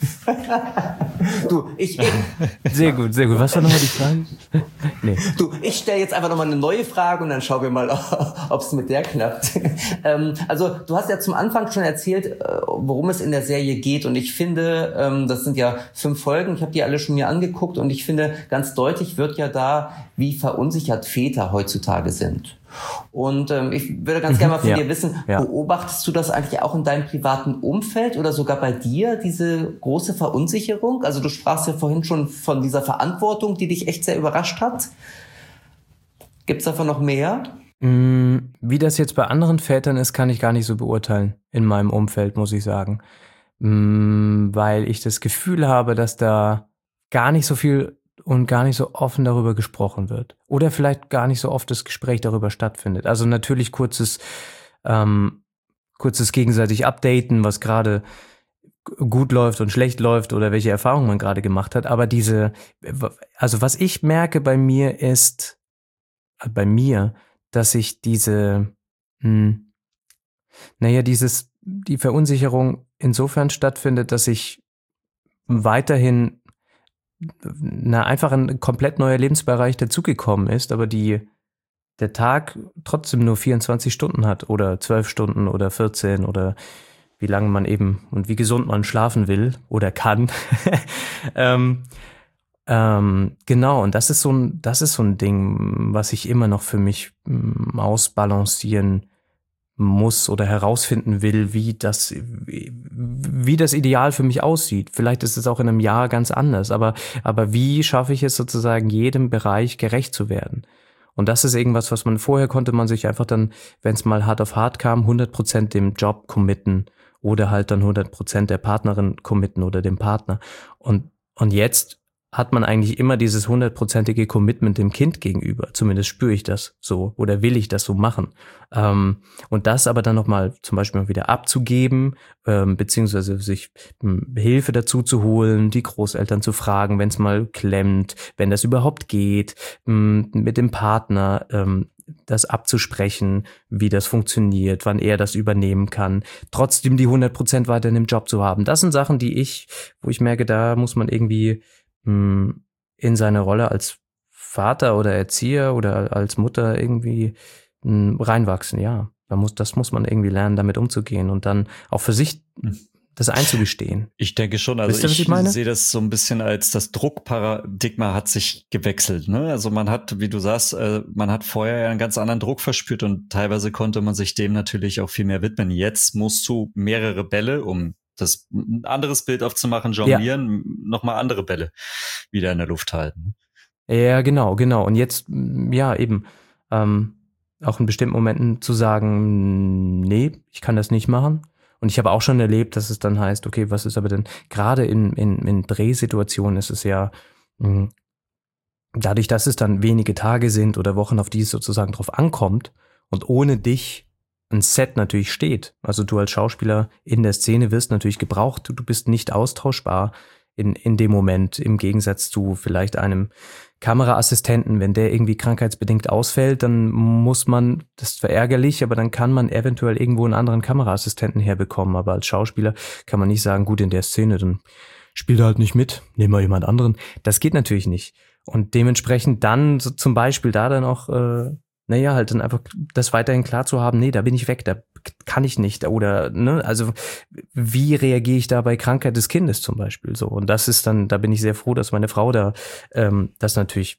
du, ich, ich. Sehr gut, sehr gut. Was war nochmal die Frage? Nee. Du, ich stelle jetzt einfach nochmal eine neue Frage und dann schauen wir mal, ob es mit der klappt. ähm, also, du hast ja zum Anfang schon erzählt, worum es in der Serie geht und ich finde, ähm, das sind ja fünf Folgen, ich habe die alle schon mir angeguckt und ich finde, ganz deutlich wird ja da, wie verunsichert Väter heutzutage sind. Und ähm, ich würde ganz gerne mal von ja, dir wissen, ja. beobachtest du das eigentlich auch in deinem privaten Umfeld oder sogar bei dir, diese große Verunsicherung? Also du sprachst ja vorhin schon von dieser Verantwortung, die dich echt sehr überrascht hat. Gibt es davon noch mehr? Wie das jetzt bei anderen Vätern ist, kann ich gar nicht so beurteilen in meinem Umfeld, muss ich sagen. Weil ich das Gefühl habe, dass da gar nicht so viel und gar nicht so offen darüber gesprochen wird. Oder vielleicht gar nicht so oft das Gespräch darüber stattfindet. Also natürlich kurzes, ähm, kurzes gegenseitig updaten, was gerade gut läuft und schlecht läuft oder welche Erfahrungen man gerade gemacht hat. Aber diese, also was ich merke bei mir ist, bei mir, dass ich diese, hm, naja, dieses, die Verunsicherung insofern stattfindet, dass ich weiterhin na, einfach ein komplett neuer Lebensbereich dazugekommen ist, aber die der Tag trotzdem nur vierundzwanzig Stunden hat oder zwölf Stunden oder vierzehn oder wie lange man eben und wie gesund man schlafen will oder kann. ähm, ähm, genau, und das ist so ein, das ist so ein Ding, was ich immer noch für mich m, ausbalancieren muss oder herausfinden will, wie das, wie, wie das Ideal für mich aussieht. Vielleicht ist es auch in einem Jahr ganz anders, aber, aber wie schaffe ich es sozusagen, jedem Bereich gerecht zu werden? Und das ist irgendwas, was man vorher konnte man sich einfach dann, wenn es mal hart auf hart kam, hundert Prozent dem Job committen oder halt dann hundert Prozent der Partnerin committen oder dem Partner. Und, und jetzt hat man eigentlich immer dieses hundertprozentige Commitment dem Kind gegenüber. Zumindest spüre ich das so oder will ich das so machen. Ähm, und das aber dann nochmal zum Beispiel mal wieder abzugeben, ähm, beziehungsweise sich ähm, Hilfe dazu zu holen, die Großeltern zu fragen, wenn es mal klemmt, wenn das überhaupt geht, ähm, mit dem Partner ähm, das abzusprechen, wie das funktioniert, wann er das übernehmen kann, trotzdem die hundert Prozent weiterhin im Job zu haben. Das sind Sachen, die ich, wo ich merke, da muss man irgendwie mh, in seine Rolle als Vater oder Erzieher oder als Mutter irgendwie mh, reinwachsen, ja. Da muss, das muss man irgendwie lernen, damit umzugehen und dann auch für sich das einzugestehen. Ich denke schon, also Wisst ihr, ich, ich meine? sehe das so ein bisschen als das Druckparadigma hat sich gewechselt, ne? Also man hat, wie du sagst, äh, man hat vorher ja einen ganz anderen Druck verspürt und teilweise konnte man sich dem natürlich auch viel mehr widmen. Jetzt musst du mehrere Bälle, um das ein anderes Bild aufzumachen, jonglieren, ja. nochmal andere Bälle wieder in der Luft halten. Ja, genau, genau. Und jetzt, ja, eben, ähm, auch in bestimmten Momenten zu sagen, nee, ich kann das nicht machen. Und ich habe auch schon erlebt, dass es dann heißt, okay, was ist aber denn, gerade in, in, in Drehsituationen ist es ja, mh, dadurch, dass es dann wenige Tage sind oder Wochen, auf die es sozusagen drauf ankommt und ohne dich ein Set natürlich steht. Also du als Schauspieler in der Szene wirst natürlich gebraucht, du, du bist nicht austauschbar in, in dem Moment, im Gegensatz zu vielleicht einem Kameraassistenten, wenn der irgendwie krankheitsbedingt ausfällt, dann muss man, das ist zwar ärgerlich, aber dann kann man eventuell irgendwo einen anderen Kameraassistenten herbekommen. Aber als Schauspieler kann man nicht sagen, gut, in der Szene, dann spielt er halt nicht mit, nehmen wir jemand anderen. Das geht natürlich nicht. Und dementsprechend dann so zum Beispiel da dann auch, äh, naja, halt dann einfach das weiterhin klar zu haben, nee, da bin ich weg, da kann ich nicht. Oder, ne, also wie reagiere ich da bei Krankheit des Kindes zum Beispiel so? Und das ist dann, da bin ich sehr froh, dass meine Frau da ähm, das natürlich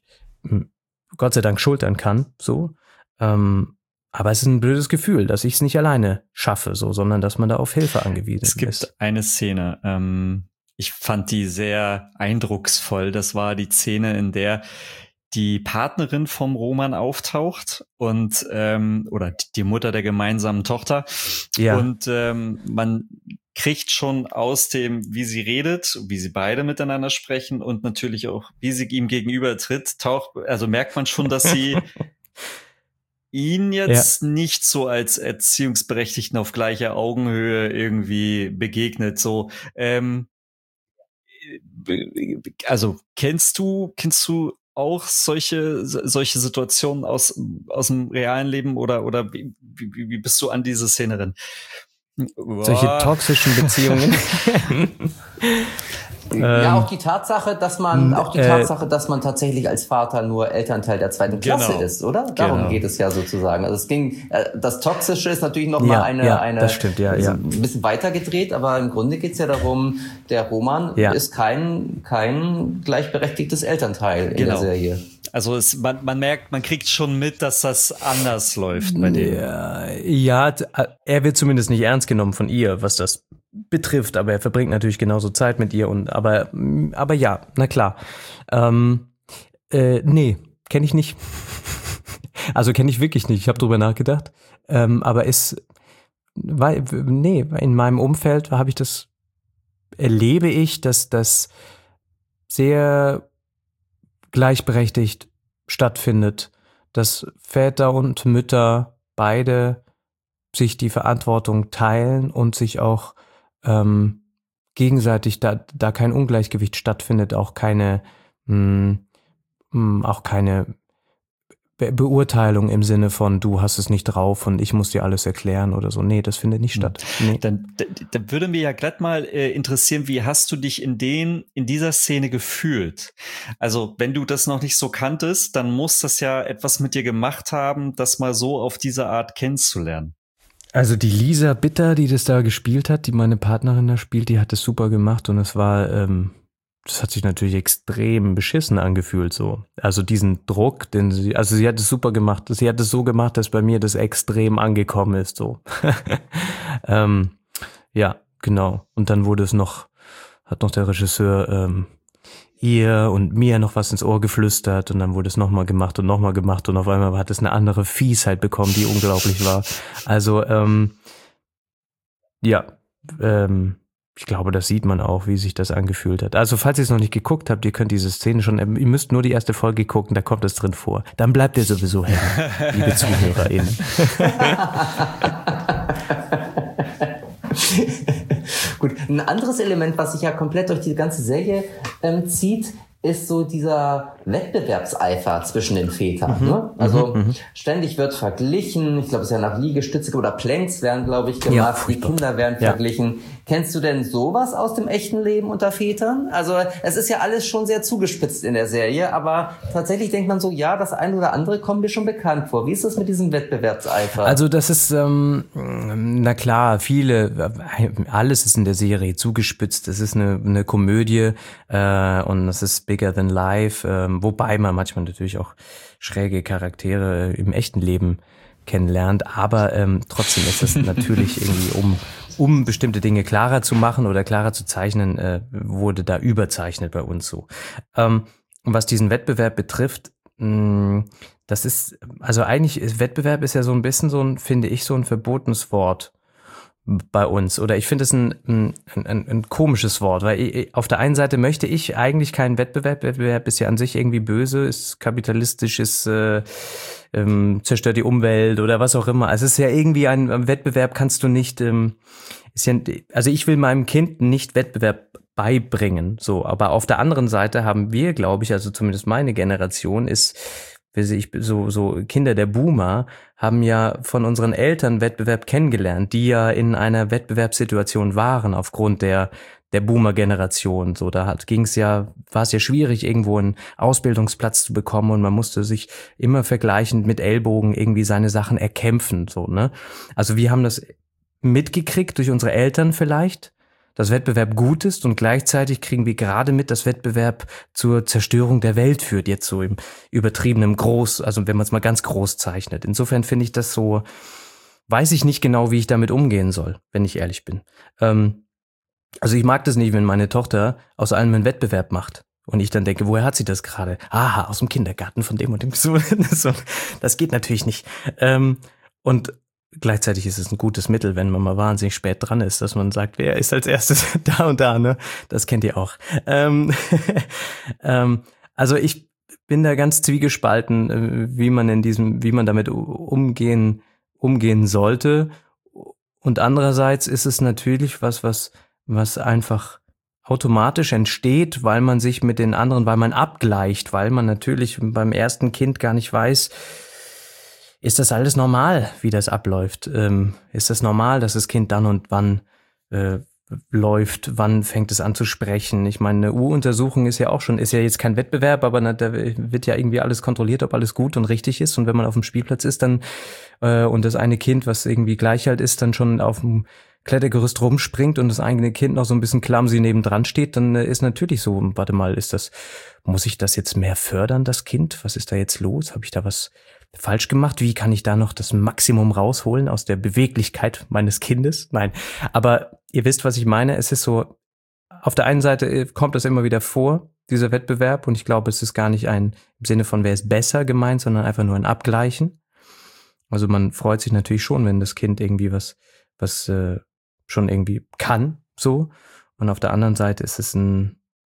Gott sei Dank schultern kann, so. Ähm, aber es ist ein blödes Gefühl, dass ich es nicht alleine schaffe, so, sondern dass man da auf Hilfe angewiesen ist. Es gibt ist. eine Szene, ähm, ich fand die sehr eindrucksvoll. Das war die Szene, in der die Partnerin vom Roman auftaucht und ähm, oder die Mutter der gemeinsamen Tochter. Ja. Und ähm, man kriegt schon aus dem, wie sie redet, wie sie beide miteinander sprechen und natürlich auch, wie sie ihm gegenüber tritt, taucht, also merkt man schon, dass sie ihn jetzt ja. nicht so als Erziehungsberechtigten auf gleicher Augenhöhe irgendwie begegnet. So, ähm, also kennst du, kennst du auch solche solche Situationen aus aus dem realen Leben oder oder wie, wie, wie bist du an diese Szene drin? Solche toxischen Beziehungen. Ja, auch die Tatsache, dass man, auch die äh, Tatsache, dass man tatsächlich als Vater nur Elternteil der zweiten Klasse genau, ist, oder? Darum genau. geht es ja sozusagen. Also es ging, das Toxische ist natürlich noch ja, mal eine, ja, eine, das stimmt, ja, ja. ein bisschen weiter gedreht, aber im Grunde geht's ja darum, der Roman ja. ist kein, kein gleichberechtigtes Elternteil in genau. der Serie. Also es, man, man merkt, man kriegt schon mit, dass das anders läuft bei dem. Ja, ja, er wird zumindest nicht ernst genommen von ihr, was das betrifft, aber er verbringt natürlich genauso Zeit mit ihr und aber aber ja, na klar. Ähm, äh, nee, kenne ich nicht. Also kenne ich wirklich nicht. Ich habe drüber nachgedacht. Ähm, aber es, weil, nee, in meinem Umfeld habe ich das, erlebe ich, dass das sehr gleichberechtigt stattfindet, dass Väter und Mütter beide sich die Verantwortung teilen und sich auch ähm, gegenseitig, da, da kein Ungleichgewicht stattfindet, auch keine, mh, mh, auch keine Be- Beurteilung im Sinne von, du hast es nicht drauf und ich muss dir alles erklären oder so. Nee, das findet nicht statt. Nee. Dann, dann würde mich ja glatt mal äh, interessieren, wie hast du dich in den, in dieser Szene gefühlt? Also, wenn du das noch nicht so kanntest, dann muss das ja etwas mit dir gemacht haben, das mal so auf diese Art kennenzulernen. Also die Lisa Bitter, die das da gespielt hat, die meine Partnerin da spielt, die hat das super gemacht und es war, ähm, das hat sich natürlich extrem beschissen angefühlt so. Also diesen Druck, den sie, also sie hat es super gemacht. Sie hat es so gemacht, dass bei mir das extrem angekommen ist so. ähm, ja, genau. Und dann wurde es noch, hat noch der Regisseur ähm, ihr und mir noch was ins Ohr geflüstert und dann wurde es nochmal gemacht und nochmal gemacht und auf einmal hat es eine andere Fiesheit bekommen, die unglaublich war. Also, ähm, ja, ähm, ich glaube, das sieht man auch, wie sich das angefühlt hat. Also, falls ihr es noch nicht geguckt habt, ihr könnt diese Szene schon, ihr müsst nur die erste Folge gucken, da kommt es drin vor. Dann bleibt ihr sowieso hängen, liebe ZuhörerInnen. Gut, ein anderes Element, was sich ja komplett durch die ganze Serie ähm, zieht, ist so dieser Wettbewerbseifer zwischen den Vätern. Mhm, ne? Also mhm, ständig wird verglichen. Ich glaube, es ist ja nach Liegestütze oder Planks werden, glaube ich, gemacht. Ja, die Kinder werden ja. verglichen. Kennst du denn sowas aus dem echten Leben unter Vätern? Also es ist ja alles schon sehr zugespitzt in der Serie, aber tatsächlich denkt man so, ja, das eine oder andere kommt mir schon bekannt vor. Wie ist das mit diesem Wettbewerbseifer? Also das ist, ähm, na klar, viele, alles ist in der Serie zugespitzt. Es ist eine, eine Komödie äh, und es ist bigger than life, äh, wobei man manchmal natürlich auch schräge Charaktere im echten Leben kennenlernt, aber ähm, trotzdem ist es natürlich irgendwie, um um bestimmte Dinge klarer zu machen oder klarer zu zeichnen, äh, wurde da überzeichnet bei uns so. Ähm, was diesen Wettbewerb betrifft, mh, das ist, also eigentlich ist Wettbewerb ist ja so ein bisschen so ein, finde ich, so ein verbotenes Wort bei uns. Oder ich finde es ein, ein, ein, ein komisches Wort, weil ich, auf der einen Seite möchte ich eigentlich keinen Wettbewerb. Wettbewerb ist ja an sich irgendwie böse, ist kapitalistisch, ist äh, ähm, zerstört die Umwelt oder was auch immer. Also es ist ja irgendwie ein, ein Wettbewerb kannst du nicht, ähm, ist ja, also ich will meinem Kind nicht Wettbewerb beibringen, so. Aber auf der anderen Seite haben wir, glaube ich, also zumindest meine Generation ist, ich, so, so Kinder der Boomer haben ja von unseren Eltern Wettbewerb kennengelernt, die ja in einer Wettbewerbssituation waren aufgrund der der Boomer-Generation. So, da hat ging's ja, war es ja schwierig, irgendwo einen Ausbildungsplatz zu bekommen und man musste sich immer vergleichend mit Ellbogen irgendwie seine Sachen erkämpfen. So, ne? Also wir haben das mitgekriegt durch unsere Eltern vielleicht, dass Wettbewerb gut ist und gleichzeitig kriegen wir gerade mit, dass Wettbewerb zur Zerstörung der Welt führt, jetzt so im übertriebenen Groß, also wenn man es mal ganz groß zeichnet. Insofern finde ich das so, weiß ich nicht genau, wie ich damit umgehen soll, wenn ich ehrlich bin. Ähm, also ich mag das nicht, wenn meine Tochter aus allem einen Wettbewerb macht. Und ich dann denke, woher hat sie das gerade? Aha, aus dem Kindergarten von dem und dem. So, das geht natürlich nicht. Ähm, und gleichzeitig ist es ein gutes Mittel, wenn man mal wahnsinnig spät dran ist, dass man sagt, wer ist als erstes da und da, ne? Das kennt ihr auch. Ähm, ähm, also ich bin da ganz zwiegespalten, wie man in diesem, wie man damit umgehen, umgehen sollte. Und andererseits ist es natürlich was, was, was einfach automatisch entsteht, weil man sich mit den anderen, weil man abgleicht, weil man natürlich beim ersten Kind gar nicht weiß, ist das alles normal, wie das abläuft? Ähm, ist das normal, dass das Kind dann und wann äh, läuft? Wann fängt es an zu sprechen? Ich meine, eine U-Untersuchung ist ja auch schon, ist ja jetzt kein Wettbewerb, aber na, da wird ja irgendwie alles kontrolliert, ob alles gut und richtig ist. Und wenn man auf dem Spielplatz ist, dann äh, und das eine Kind, was irgendwie gleich alt ist, dann schon auf dem Klettergerüst rumspringt und das eigene Kind noch so ein bisschen clumsy nebendran steht, dann äh, ist natürlich so, warte mal, ist das, muss ich das jetzt mehr fördern, das Kind? Was ist da jetzt los? Habe ich da was falsch gemacht? Wie kann ich da noch das Maximum rausholen aus der Beweglichkeit meines Kindes? Nein, aber ihr wisst, was ich meine. Es ist so, auf der einen Seite kommt das immer wieder vor, dieser Wettbewerb, und ich glaube, es ist gar nicht ein im Sinne von, wer ist besser gemeint, sondern einfach nur ein Abgleichen. Also man freut sich natürlich schon, wenn das Kind irgendwie was, was äh, schon irgendwie kann, so. Und auf der anderen Seite ist es ein,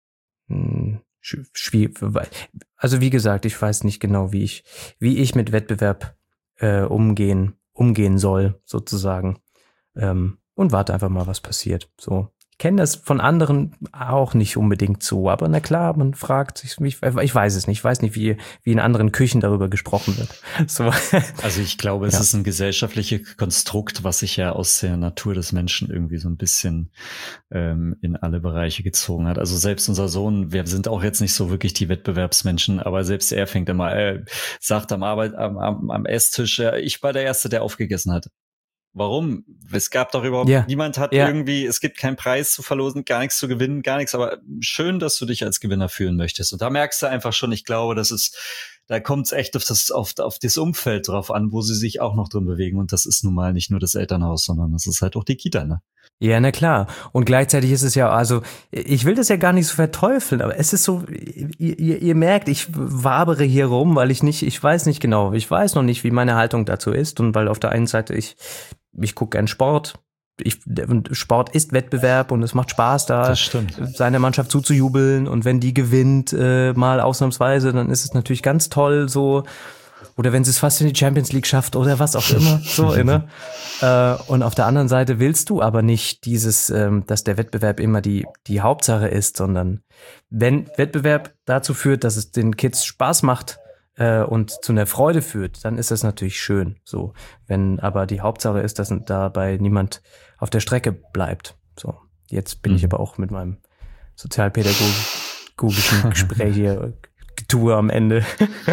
ein schwierig. Also wie gesagt, ich weiß nicht genau, wie ich, wie ich mit Wettbewerb äh, umgehen, umgehen soll, sozusagen. Ähm, und warte einfach mal, was passiert. So. Ich kenne das von anderen auch nicht unbedingt so, aber na klar, man fragt sich, ich, ich weiß es nicht, ich weiß nicht, wie, wie in anderen Küchen darüber gesprochen wird. So. Also ich glaube, es ja. ist ein gesellschaftliches Konstrukt, was sich ja aus der Natur des Menschen irgendwie so ein bisschen ähm, in alle Bereiche gezogen hat. Also selbst unser Sohn, wir sind auch jetzt nicht so wirklich die Wettbewerbsmenschen, aber selbst er fängt immer, äh, sagt am Arbeit, am, am, am Esstisch, äh, ich war der Erste, der aufgegessen hat. Warum? Es gab doch überhaupt, yeah. niemand hat yeah. irgendwie, es gibt keinen Preis zu verlosen, gar nichts zu gewinnen, gar nichts, aber schön, dass du dich als Gewinner fühlen möchtest. Und da merkst du einfach schon, ich glaube, das ist, da kommt es echt auf das, auf, auf das Umfeld drauf an, wo sie sich auch noch drin bewegen. Und das ist nun mal nicht nur das Elternhaus, sondern das ist halt auch die Kita, ne? Ja, na klar. Und gleichzeitig ist es ja, also ich will das ja gar nicht so verteufeln, aber es ist so, ihr, ihr, ihr merkt, ich wabere hier rum, weil ich nicht, ich weiß nicht genau, ich weiß noch nicht, wie meine Haltung dazu ist, und weil auf der einen Seite ich, ich gucke gern Sport, ich, Sport ist Wettbewerb und es macht Spaß, da seiner Mannschaft zuzujubeln, und wenn die gewinnt, äh, mal ausnahmsweise, dann ist es natürlich ganz toll, so. oder wenn sie es fast in die Champions League schafft oder was auch immer, so, ne? Äh, und auf der anderen Seite willst du aber nicht dieses, ähm, dass der Wettbewerb immer die, die Hauptsache ist, sondern wenn Wettbewerb dazu führt, dass es den Kids Spaß macht, äh, und zu einer Freude führt, dann ist das natürlich schön, so. Wenn aber die Hauptsache ist, dass dabei niemand auf der Strecke bleibt, so. Jetzt bin mhm. ich aber auch mit meinem sozialpädagogischen Gespräch hier Getue am Ende.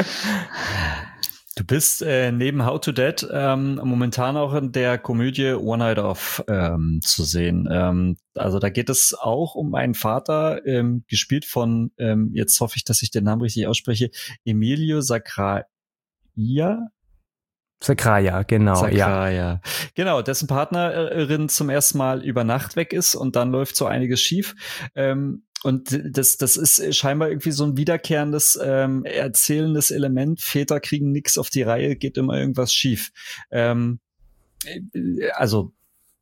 Du bist äh, neben How to Dad ähm, momentan auch in der Komödie One Night Off ähm, zu sehen. Ähm, also da geht es auch um einen Vater, ähm, gespielt von, ähm, jetzt hoffe ich, dass ich den Namen richtig ausspreche, Emilio Sacraia. Sacraia, genau. Sacraia. Ja. Genau, dessen Partnerin zum ersten Mal über Nacht weg ist und dann läuft so einiges schief. Ähm, Und das, das ist scheinbar irgendwie so ein wiederkehrendes, ähm, erzählendes Element. Väter kriegen nichts auf die Reihe, geht immer irgendwas schief. Ähm, also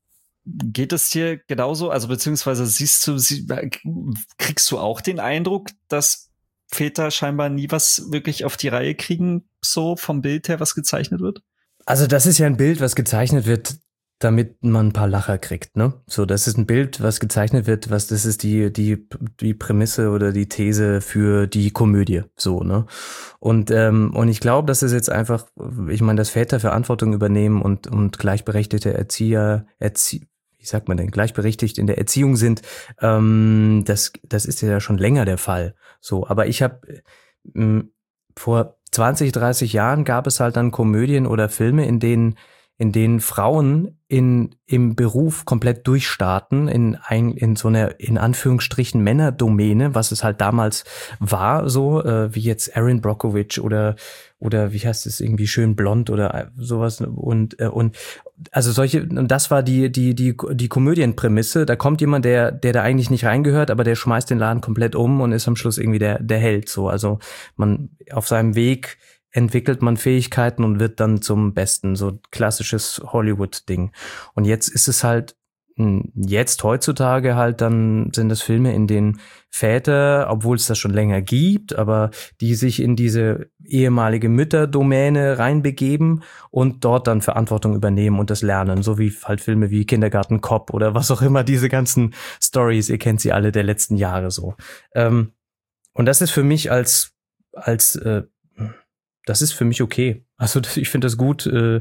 geht es dir genauso? Also beziehungsweise siehst du, sie, kriegst du auch den Eindruck, dass Väter scheinbar nie was wirklich auf die Reihe kriegen, so vom Bild her, was gezeichnet wird? Also das ist ja ein Bild, was gezeichnet wird, damit man ein paar Lacher kriegt, ne? So, das ist ein Bild, was gezeichnet wird, was, das ist die, die, die Prämisse oder die These für die Komödie, so, ne? Und, ähm, und ich glaube, das ist jetzt einfach, ich meine, dass Väter Verantwortung übernehmen und, und gleichberechtigte Erzieher, Erzie wie sagt man denn, gleichberechtigt in der Erziehung sind, ähm, das, das ist ja schon länger der Fall, so. Aber ich habe, ähm, vor zwanzig, dreißig Jahren gab es halt dann Komödien oder Filme, in denen in denen Frauen in, im Beruf komplett durchstarten, in ein, in so einer, in Anführungsstrichen, Männerdomäne, was es halt damals war, so, äh, wie jetzt Erin Brockovich oder, oder wie heißt es, irgendwie schön blond oder sowas und, äh, und, also solche, und das war die, die, die, die Komödienprämisse. Da kommt jemand, der, der da eigentlich nicht reingehört, aber der schmeißt den Laden komplett um und ist am Schluss irgendwie der, der Held, so. Also, man, auf seinem Weg entwickelt man Fähigkeiten und wird dann zum Besten, so klassisches Hollywood-Ding. Und jetzt ist es halt, jetzt heutzutage halt, dann sind das Filme, in denen Väter, obwohl es das schon länger gibt, aber die sich in diese ehemalige Mütterdomäne reinbegeben und dort dann Verantwortung übernehmen und das lernen, so wie halt Filme wie Kindergarten Cop oder was auch immer, diese ganzen Stories, ihr kennt sie alle der letzten Jahre so. Und das ist für mich als, als, äh, das ist für mich okay. Also ich finde das gut, äh,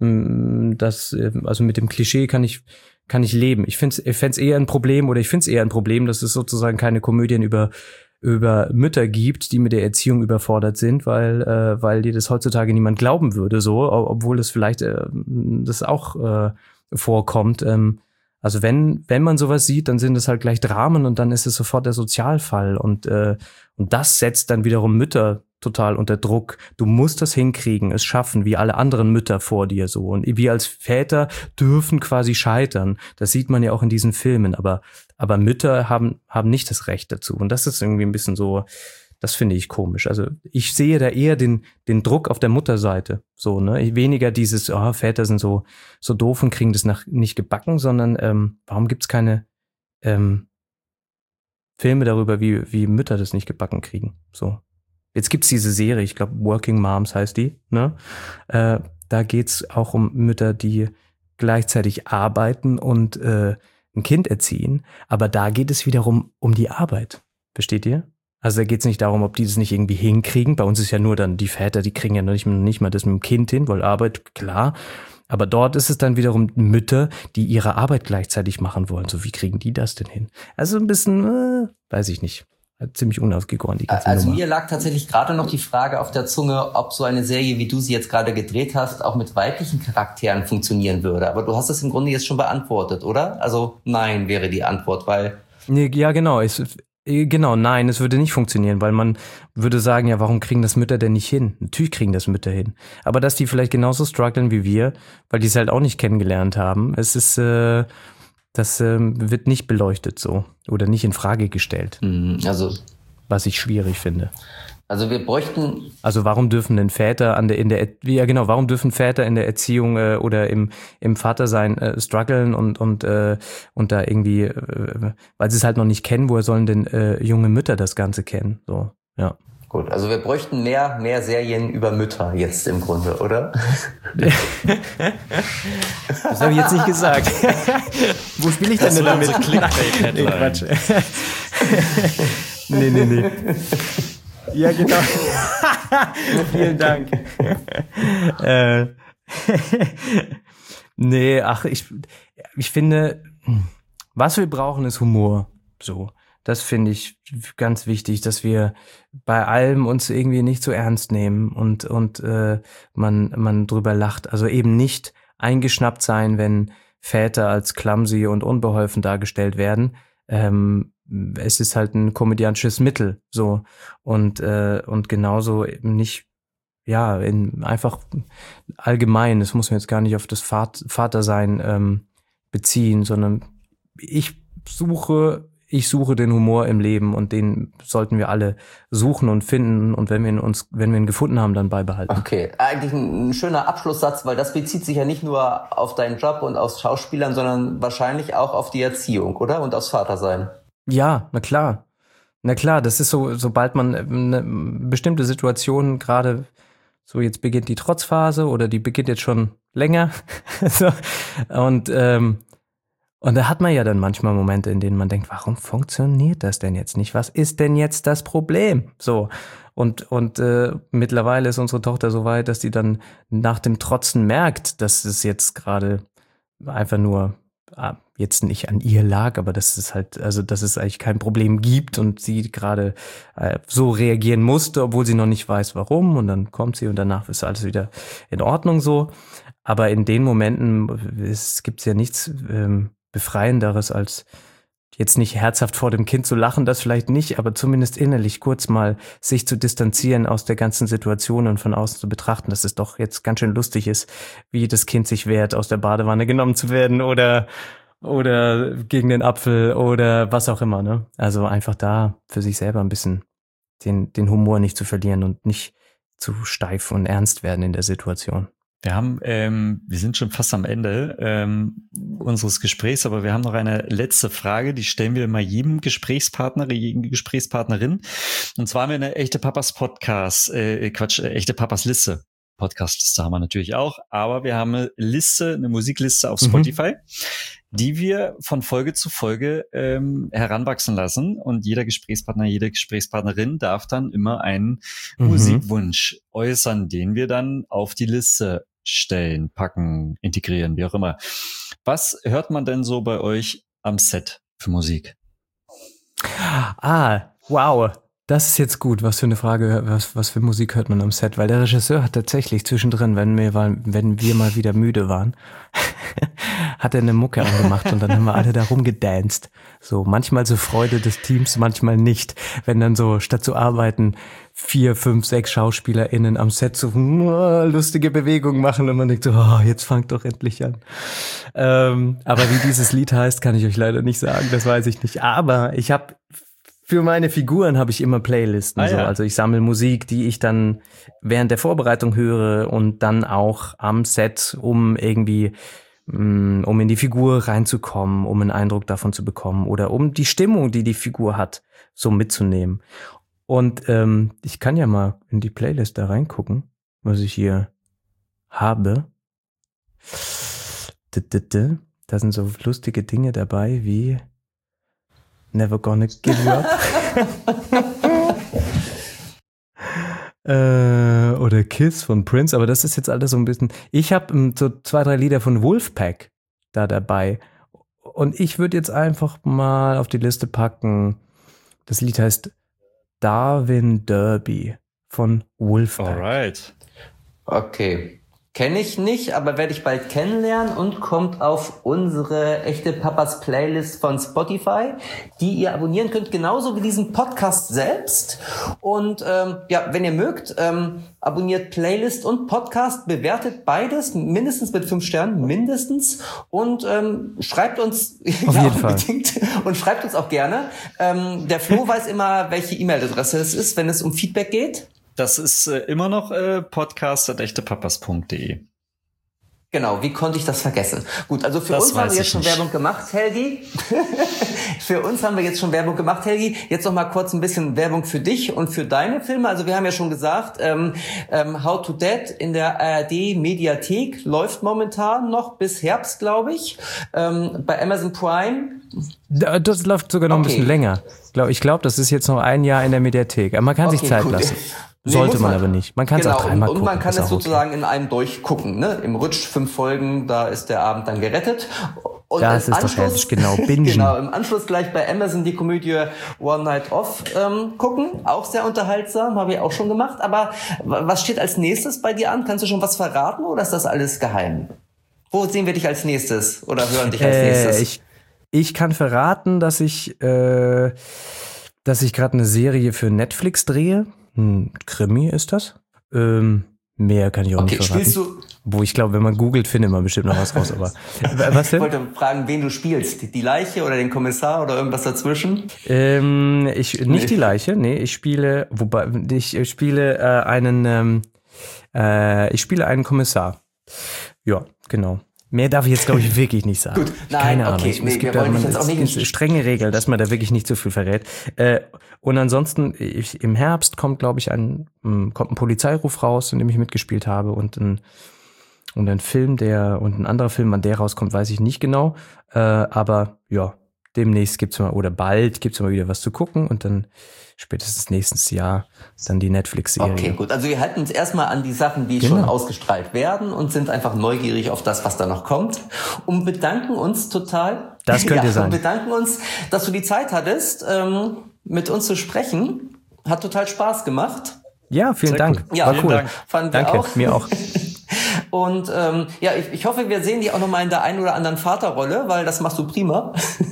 dass, also mit dem Klischee kann ich kann ich leben. Ich finde ich fände es eher ein Problem oder ich finde es eher ein Problem, dass es sozusagen keine Komödien über über Mütter gibt, die mit der Erziehung überfordert sind, weil äh, weil dir das heutzutage niemand glauben würde, so, obwohl das vielleicht äh, das auch äh, vorkommt. Ähm, also wenn wenn man sowas sieht, dann sind es halt gleich Dramen und dann ist es sofort der Sozialfall und äh, und das setzt dann wiederum Mütter total unter Druck. Du musst das hinkriegen, es schaffen, wie alle anderen Mütter vor dir so. Und wir als Väter dürfen quasi scheitern. Das sieht man ja auch in diesen Filmen. Aber, aber Mütter haben, haben nicht das Recht dazu. Und das ist irgendwie ein bisschen so, das finde ich komisch. Also ich sehe da eher den, den Druck auf der Mutterseite. So, ne? Weniger dieses, oh, Väter sind so, so doof und kriegen das nach, nicht gebacken, sondern ähm, warum gibt's keine ähm, Filme darüber, wie, wie Mütter das nicht gebacken kriegen? So. Jetzt gibt's diese Serie, ich glaube Working Moms heißt die, ne? Äh, da geht's auch um Mütter, die gleichzeitig arbeiten und äh, ein Kind erziehen. Aber da geht es wiederum um die Arbeit. Versteht ihr? Also da geht's nicht darum, ob die das nicht irgendwie hinkriegen. Bei uns ist ja nur dann die Väter, die kriegen ja noch nicht, nicht mal das mit dem Kind hin, weil Arbeit, klar. Aber dort ist es dann wiederum Mütter, die ihre Arbeit gleichzeitig machen wollen. So, wie kriegen die das denn hin? Also ein bisschen, äh, weiß ich nicht. Ziemlich unausgegoren, die ganze Also Nummer. mir lag tatsächlich gerade noch die Frage auf der Zunge, ob so eine Serie, wie du sie jetzt gerade gedreht hast, auch mit weiblichen Charakteren funktionieren würde. Aber du hast es im Grunde jetzt schon beantwortet, oder? Also nein wäre die Antwort, weil... Nee, ja, genau. Es, genau, nein, es würde nicht funktionieren, weil man würde sagen, ja, warum kriegen das Mütter denn nicht hin? Natürlich kriegen das Mütter hin. Aber dass die vielleicht genauso strugglen wie wir, weil die es halt auch nicht kennengelernt haben, es ist... Äh, Das ähm, wird nicht beleuchtet so oder nicht in Frage gestellt. Also, was ich schwierig finde. Also wir bräuchten. Also warum dürfen denn Väter an der in der ja genau warum dürfen Väter in der Erziehung äh, oder im im Vatersein äh, strugglen und und äh, und da irgendwie äh, weil sie es halt noch nicht kennen, woher sollen denn äh, junge Mütter das Ganze kennen? So ja. Gut, also wir bräuchten mehr, mehr Serien über Mütter jetzt im Grunde, oder? Das habe ich jetzt nicht gesagt. Wo spiele ich denn denn damit? Clickbait-Headline. Nee, Quatsch. nee, nee, nee. Ja, genau. Vielen Dank. äh, nee, ach, ich, ich finde, was wir brauchen, ist Humor. So. Das finde ich ganz wichtig, dass wir bei allem uns irgendwie nicht so ernst nehmen und und äh, man man drüber lacht. Also eben nicht eingeschnappt sein, wenn Väter als clumsy und unbeholfen dargestellt werden. Ähm, es ist halt ein komödiantisches Mittel, so und äh, und genauso eben nicht, ja, in einfach allgemein. Das muss man jetzt gar nicht auf das Vatersein ähm, beziehen, sondern ich suche Ich suche den Humor im Leben und den sollten wir alle suchen und finden und wenn wir ihn uns, wenn wir ihn gefunden haben, dann beibehalten. Okay, eigentlich ein schöner Abschlusssatz, weil das bezieht sich ja nicht nur auf deinen Job und aufs Schauspielern, sondern wahrscheinlich auch auf die Erziehung, oder? Und aufs Vatersein. Ja, na klar. Na klar, das ist so, sobald man eine bestimmte Situation gerade so, jetzt beginnt die Trotzphase oder die beginnt jetzt schon länger so, und ähm, Und da hat man ja dann manchmal Momente, in denen man denkt, warum funktioniert das denn jetzt nicht? Was ist denn jetzt das Problem? So. Und, und äh, mittlerweile ist unsere Tochter so weit, dass sie dann nach dem Trotzen merkt, dass es jetzt gerade einfach nur ah, jetzt nicht an ihr lag, aber dass es halt, also dass es eigentlich kein Problem gibt und sie gerade äh, so reagieren musste, obwohl sie noch nicht weiß, warum. Und dann kommt sie und danach ist alles wieder in Ordnung so. Aber in den Momenten gibt es ja nichts ähm, Befreienderes, als jetzt nicht herzhaft vor dem Kind zu lachen, das vielleicht nicht, aber zumindest innerlich kurz mal sich zu distanzieren aus der ganzen Situation und von außen zu betrachten, dass es doch jetzt ganz schön lustig ist, wie das Kind sich wehrt, aus der Badewanne genommen zu werden oder oder gegen den Apfel oder was auch immer, ne? Also einfach da für sich selber ein bisschen den den Humor nicht zu verlieren und nicht zu steif und ernst werden in der Situation. Wir haben, ähm, wir sind schon fast am Ende ähm, unseres Gesprächs, aber wir haben noch eine letzte Frage, die stellen wir mal jedem Gesprächspartner, jedem Gesprächspartnerin. Und zwar haben wir eine echte Papas Podcast, äh, Quatsch, äh, echte Papas Liste. Podcast-Liste haben wir natürlich auch, aber wir haben eine Liste, eine Musikliste auf Spotify, mhm. die wir von Folge zu Folge ähm, heranwachsen lassen. Und jeder Gesprächspartner, jede Gesprächspartnerin darf dann immer einen mhm. Musikwunsch äußern, den wir dann auf die Liste stellen, packen, integrieren, wie auch immer. Was hört man denn so bei euch am Set für Musik? Ah, wow. Das ist jetzt gut. Was für eine Frage, was, was für Musik hört man am Set? Weil der Regisseur hat tatsächlich zwischendrin, wenn wir, wenn wir mal wieder müde waren, hat er eine Mucke angemacht und dann haben wir alle da rumgedanced. So, manchmal zur Freude des Teams, manchmal nicht. Wenn dann so, statt zu arbeiten, vier, fünf, sechs SchauspielerInnen am Set so uh, lustige Bewegungen machen und man denkt so, oh, jetzt fangt doch endlich an. Ähm, aber wie dieses Lied heißt, kann ich euch leider nicht sagen, das weiß ich nicht. Aber ich habe Für meine Figuren habe ich immer Playlisten. Ah, so. Ja. Also ich sammle Musik, die ich dann während der Vorbereitung höre und dann auch am Set, um irgendwie, mh, um in die Figur reinzukommen, um einen Eindruck davon zu bekommen oder um die Stimmung, die die Figur hat, so mitzunehmen. Und ähm, ich kann ja mal in die Playlist da reingucken, was ich hier habe. Da sind so lustige Dinge dabei wie Never Gonna Give You Up. äh, oder Kiss von Prince, aber das ist jetzt alles so ein bisschen. Ich habe um, so zwei, drei Lieder von Wolfpack da dabei. Und ich würde jetzt einfach mal auf die Liste packen. Das Lied heißt Darwin Derby von Wolfpack. Alright. Okay. Kenne ich nicht, aber werde ich bald kennenlernen und kommt auf unsere echte Papas Playlist von Spotify, die ihr abonnieren könnt, genauso wie diesen Podcast selbst. Und ähm, ja, wenn ihr mögt, ähm, abonniert Playlist und Podcast, bewertet beides mindestens mit fünf Sternen, mindestens. Und ähm, schreibt uns auf ja, jeden Fall. Und schreibt uns auch gerne. Ähm, der Flo weiß immer, welche E-Mail-Adresse es ist, wenn es um Feedback geht. Das ist äh, immer noch äh, podcast at echtepapas punkt de. Genau, wie konnte ich das vergessen? Gut, also für Das uns haben wir jetzt schon nicht. Werbung gemacht, Helgi. Für uns haben wir jetzt schon Werbung gemacht, Helgi. Jetzt noch mal kurz ein bisschen Werbung für dich und für deine Filme. Also wir haben ja schon gesagt, ähm, ähm, How to Dad in der A R D-Mediathek läuft momentan noch bis Herbst, glaube ich. Ähm, bei Amazon Prime. Das läuft sogar noch Okay. ein bisschen länger. Ich glaube, das ist jetzt noch ein Jahr in der Mediathek. Aber man kann Okay, sich Zeit gut. lassen. Nee, Sollte muss man aber nicht. Man kann es genau, auch dreimal und, gucken. und man kann ist es auch sozusagen in einem durchgucken. Ne? Im Rutsch fünf Folgen, da ist der Abend dann gerettet. Und Das im ist doch herrlich, genau, bingen. Genau, im Anschluss gleich bei Amazon die Komödie One Night Off ähm, gucken. Auch sehr unterhaltsam, habe ich auch schon gemacht. Aber w- was steht als nächstes bei dir an? Kannst du schon was verraten oder ist das alles geheim? Wo sehen wir dich als nächstes oder hören dich als Äh, nächstes? ich, ich kann verraten, dass ich, äh, dass ich gerade eine Serie für Netflix drehe. Ein Krimi ist das. Ähm, mehr kann ich auch Okay, nicht verraten. spielst du- Wo ich glaube, wenn man googelt, findet man bestimmt noch was raus. Aber was Ich denn? wollte fragen, wen du spielst. Die- Die Leiche oder den Kommissar oder irgendwas dazwischen? Ähm, ich nicht Nee. die Leiche. Nee, ich spiele, wobei ich spiele äh, einen, ähm, äh, ich spiele einen Kommissar. Ja, genau. Mehr darf ich jetzt, glaube ich, wirklich nicht sagen. Gut, nein, Keine Ahnung. okay, Ich, nee, es wir gibt da wollen man, dich jetzt auch es nicht gibt in- strenge Regeln, dass man da wirklich nicht zu viel verrät. Äh, und ansonsten, ich, im Herbst kommt, glaube ich, ein, m, kommt ein Polizeiruf raus, in dem ich mitgespielt habe und ein, und ein Film, der, und ein anderer Film, wann der rauskommt, weiß ich nicht genau. Äh, aber ja, demnächst gibt's mal, oder bald gibt's mal wieder was zu gucken und dann spätestens nächstes Jahr dann die Netflix-Serie. Okay, gut. Also wir halten uns erstmal an die Sachen, die Genau. schon ausgestrahlt werden und sind einfach neugierig auf das, was da noch kommt und bedanken uns total. Das könnte ja, sein. Und bedanken uns, dass du die Zeit hattest, ähm, mit uns zu sprechen. Hat total Spaß gemacht. Ja, vielen Sehr Dank. cool. Ja, War vielen cool. Dank. Fanden wir Danke, auch. mir auch. Und ähm, ja, ich, ich hoffe, wir sehen dich auch nochmal in der einen oder anderen Vaterrolle, weil das machst du prima.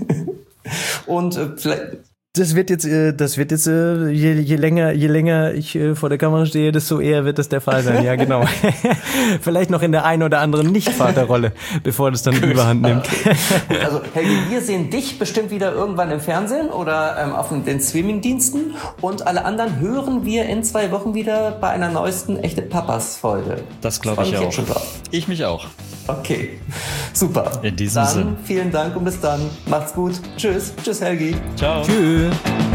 Und äh, vielleicht... Das wird jetzt, äh, das wird jetzt, äh, je, je länger, je länger ich äh, vor der Kamera stehe, desto eher wird das der Fall sein. Ja, genau. Vielleicht noch in der einen oder anderen Nicht-Vaterrolle, bevor das dann Überhand nimmt. Gut, also Helgi, wir sehen dich bestimmt wieder irgendwann im Fernsehen oder ähm, auf den Streamingdiensten und alle anderen hören wir in zwei Wochen wieder bei einer neuesten Echte Papas Folge. Das glaube Freu ich mich auch. jetzt schon drauf. Ich mich auch. Okay, super. In diesem dann Sinn. vielen Dank und bis dann. Macht's gut. Tschüss. Tschüss, Helgi. Ciao. Tschüss.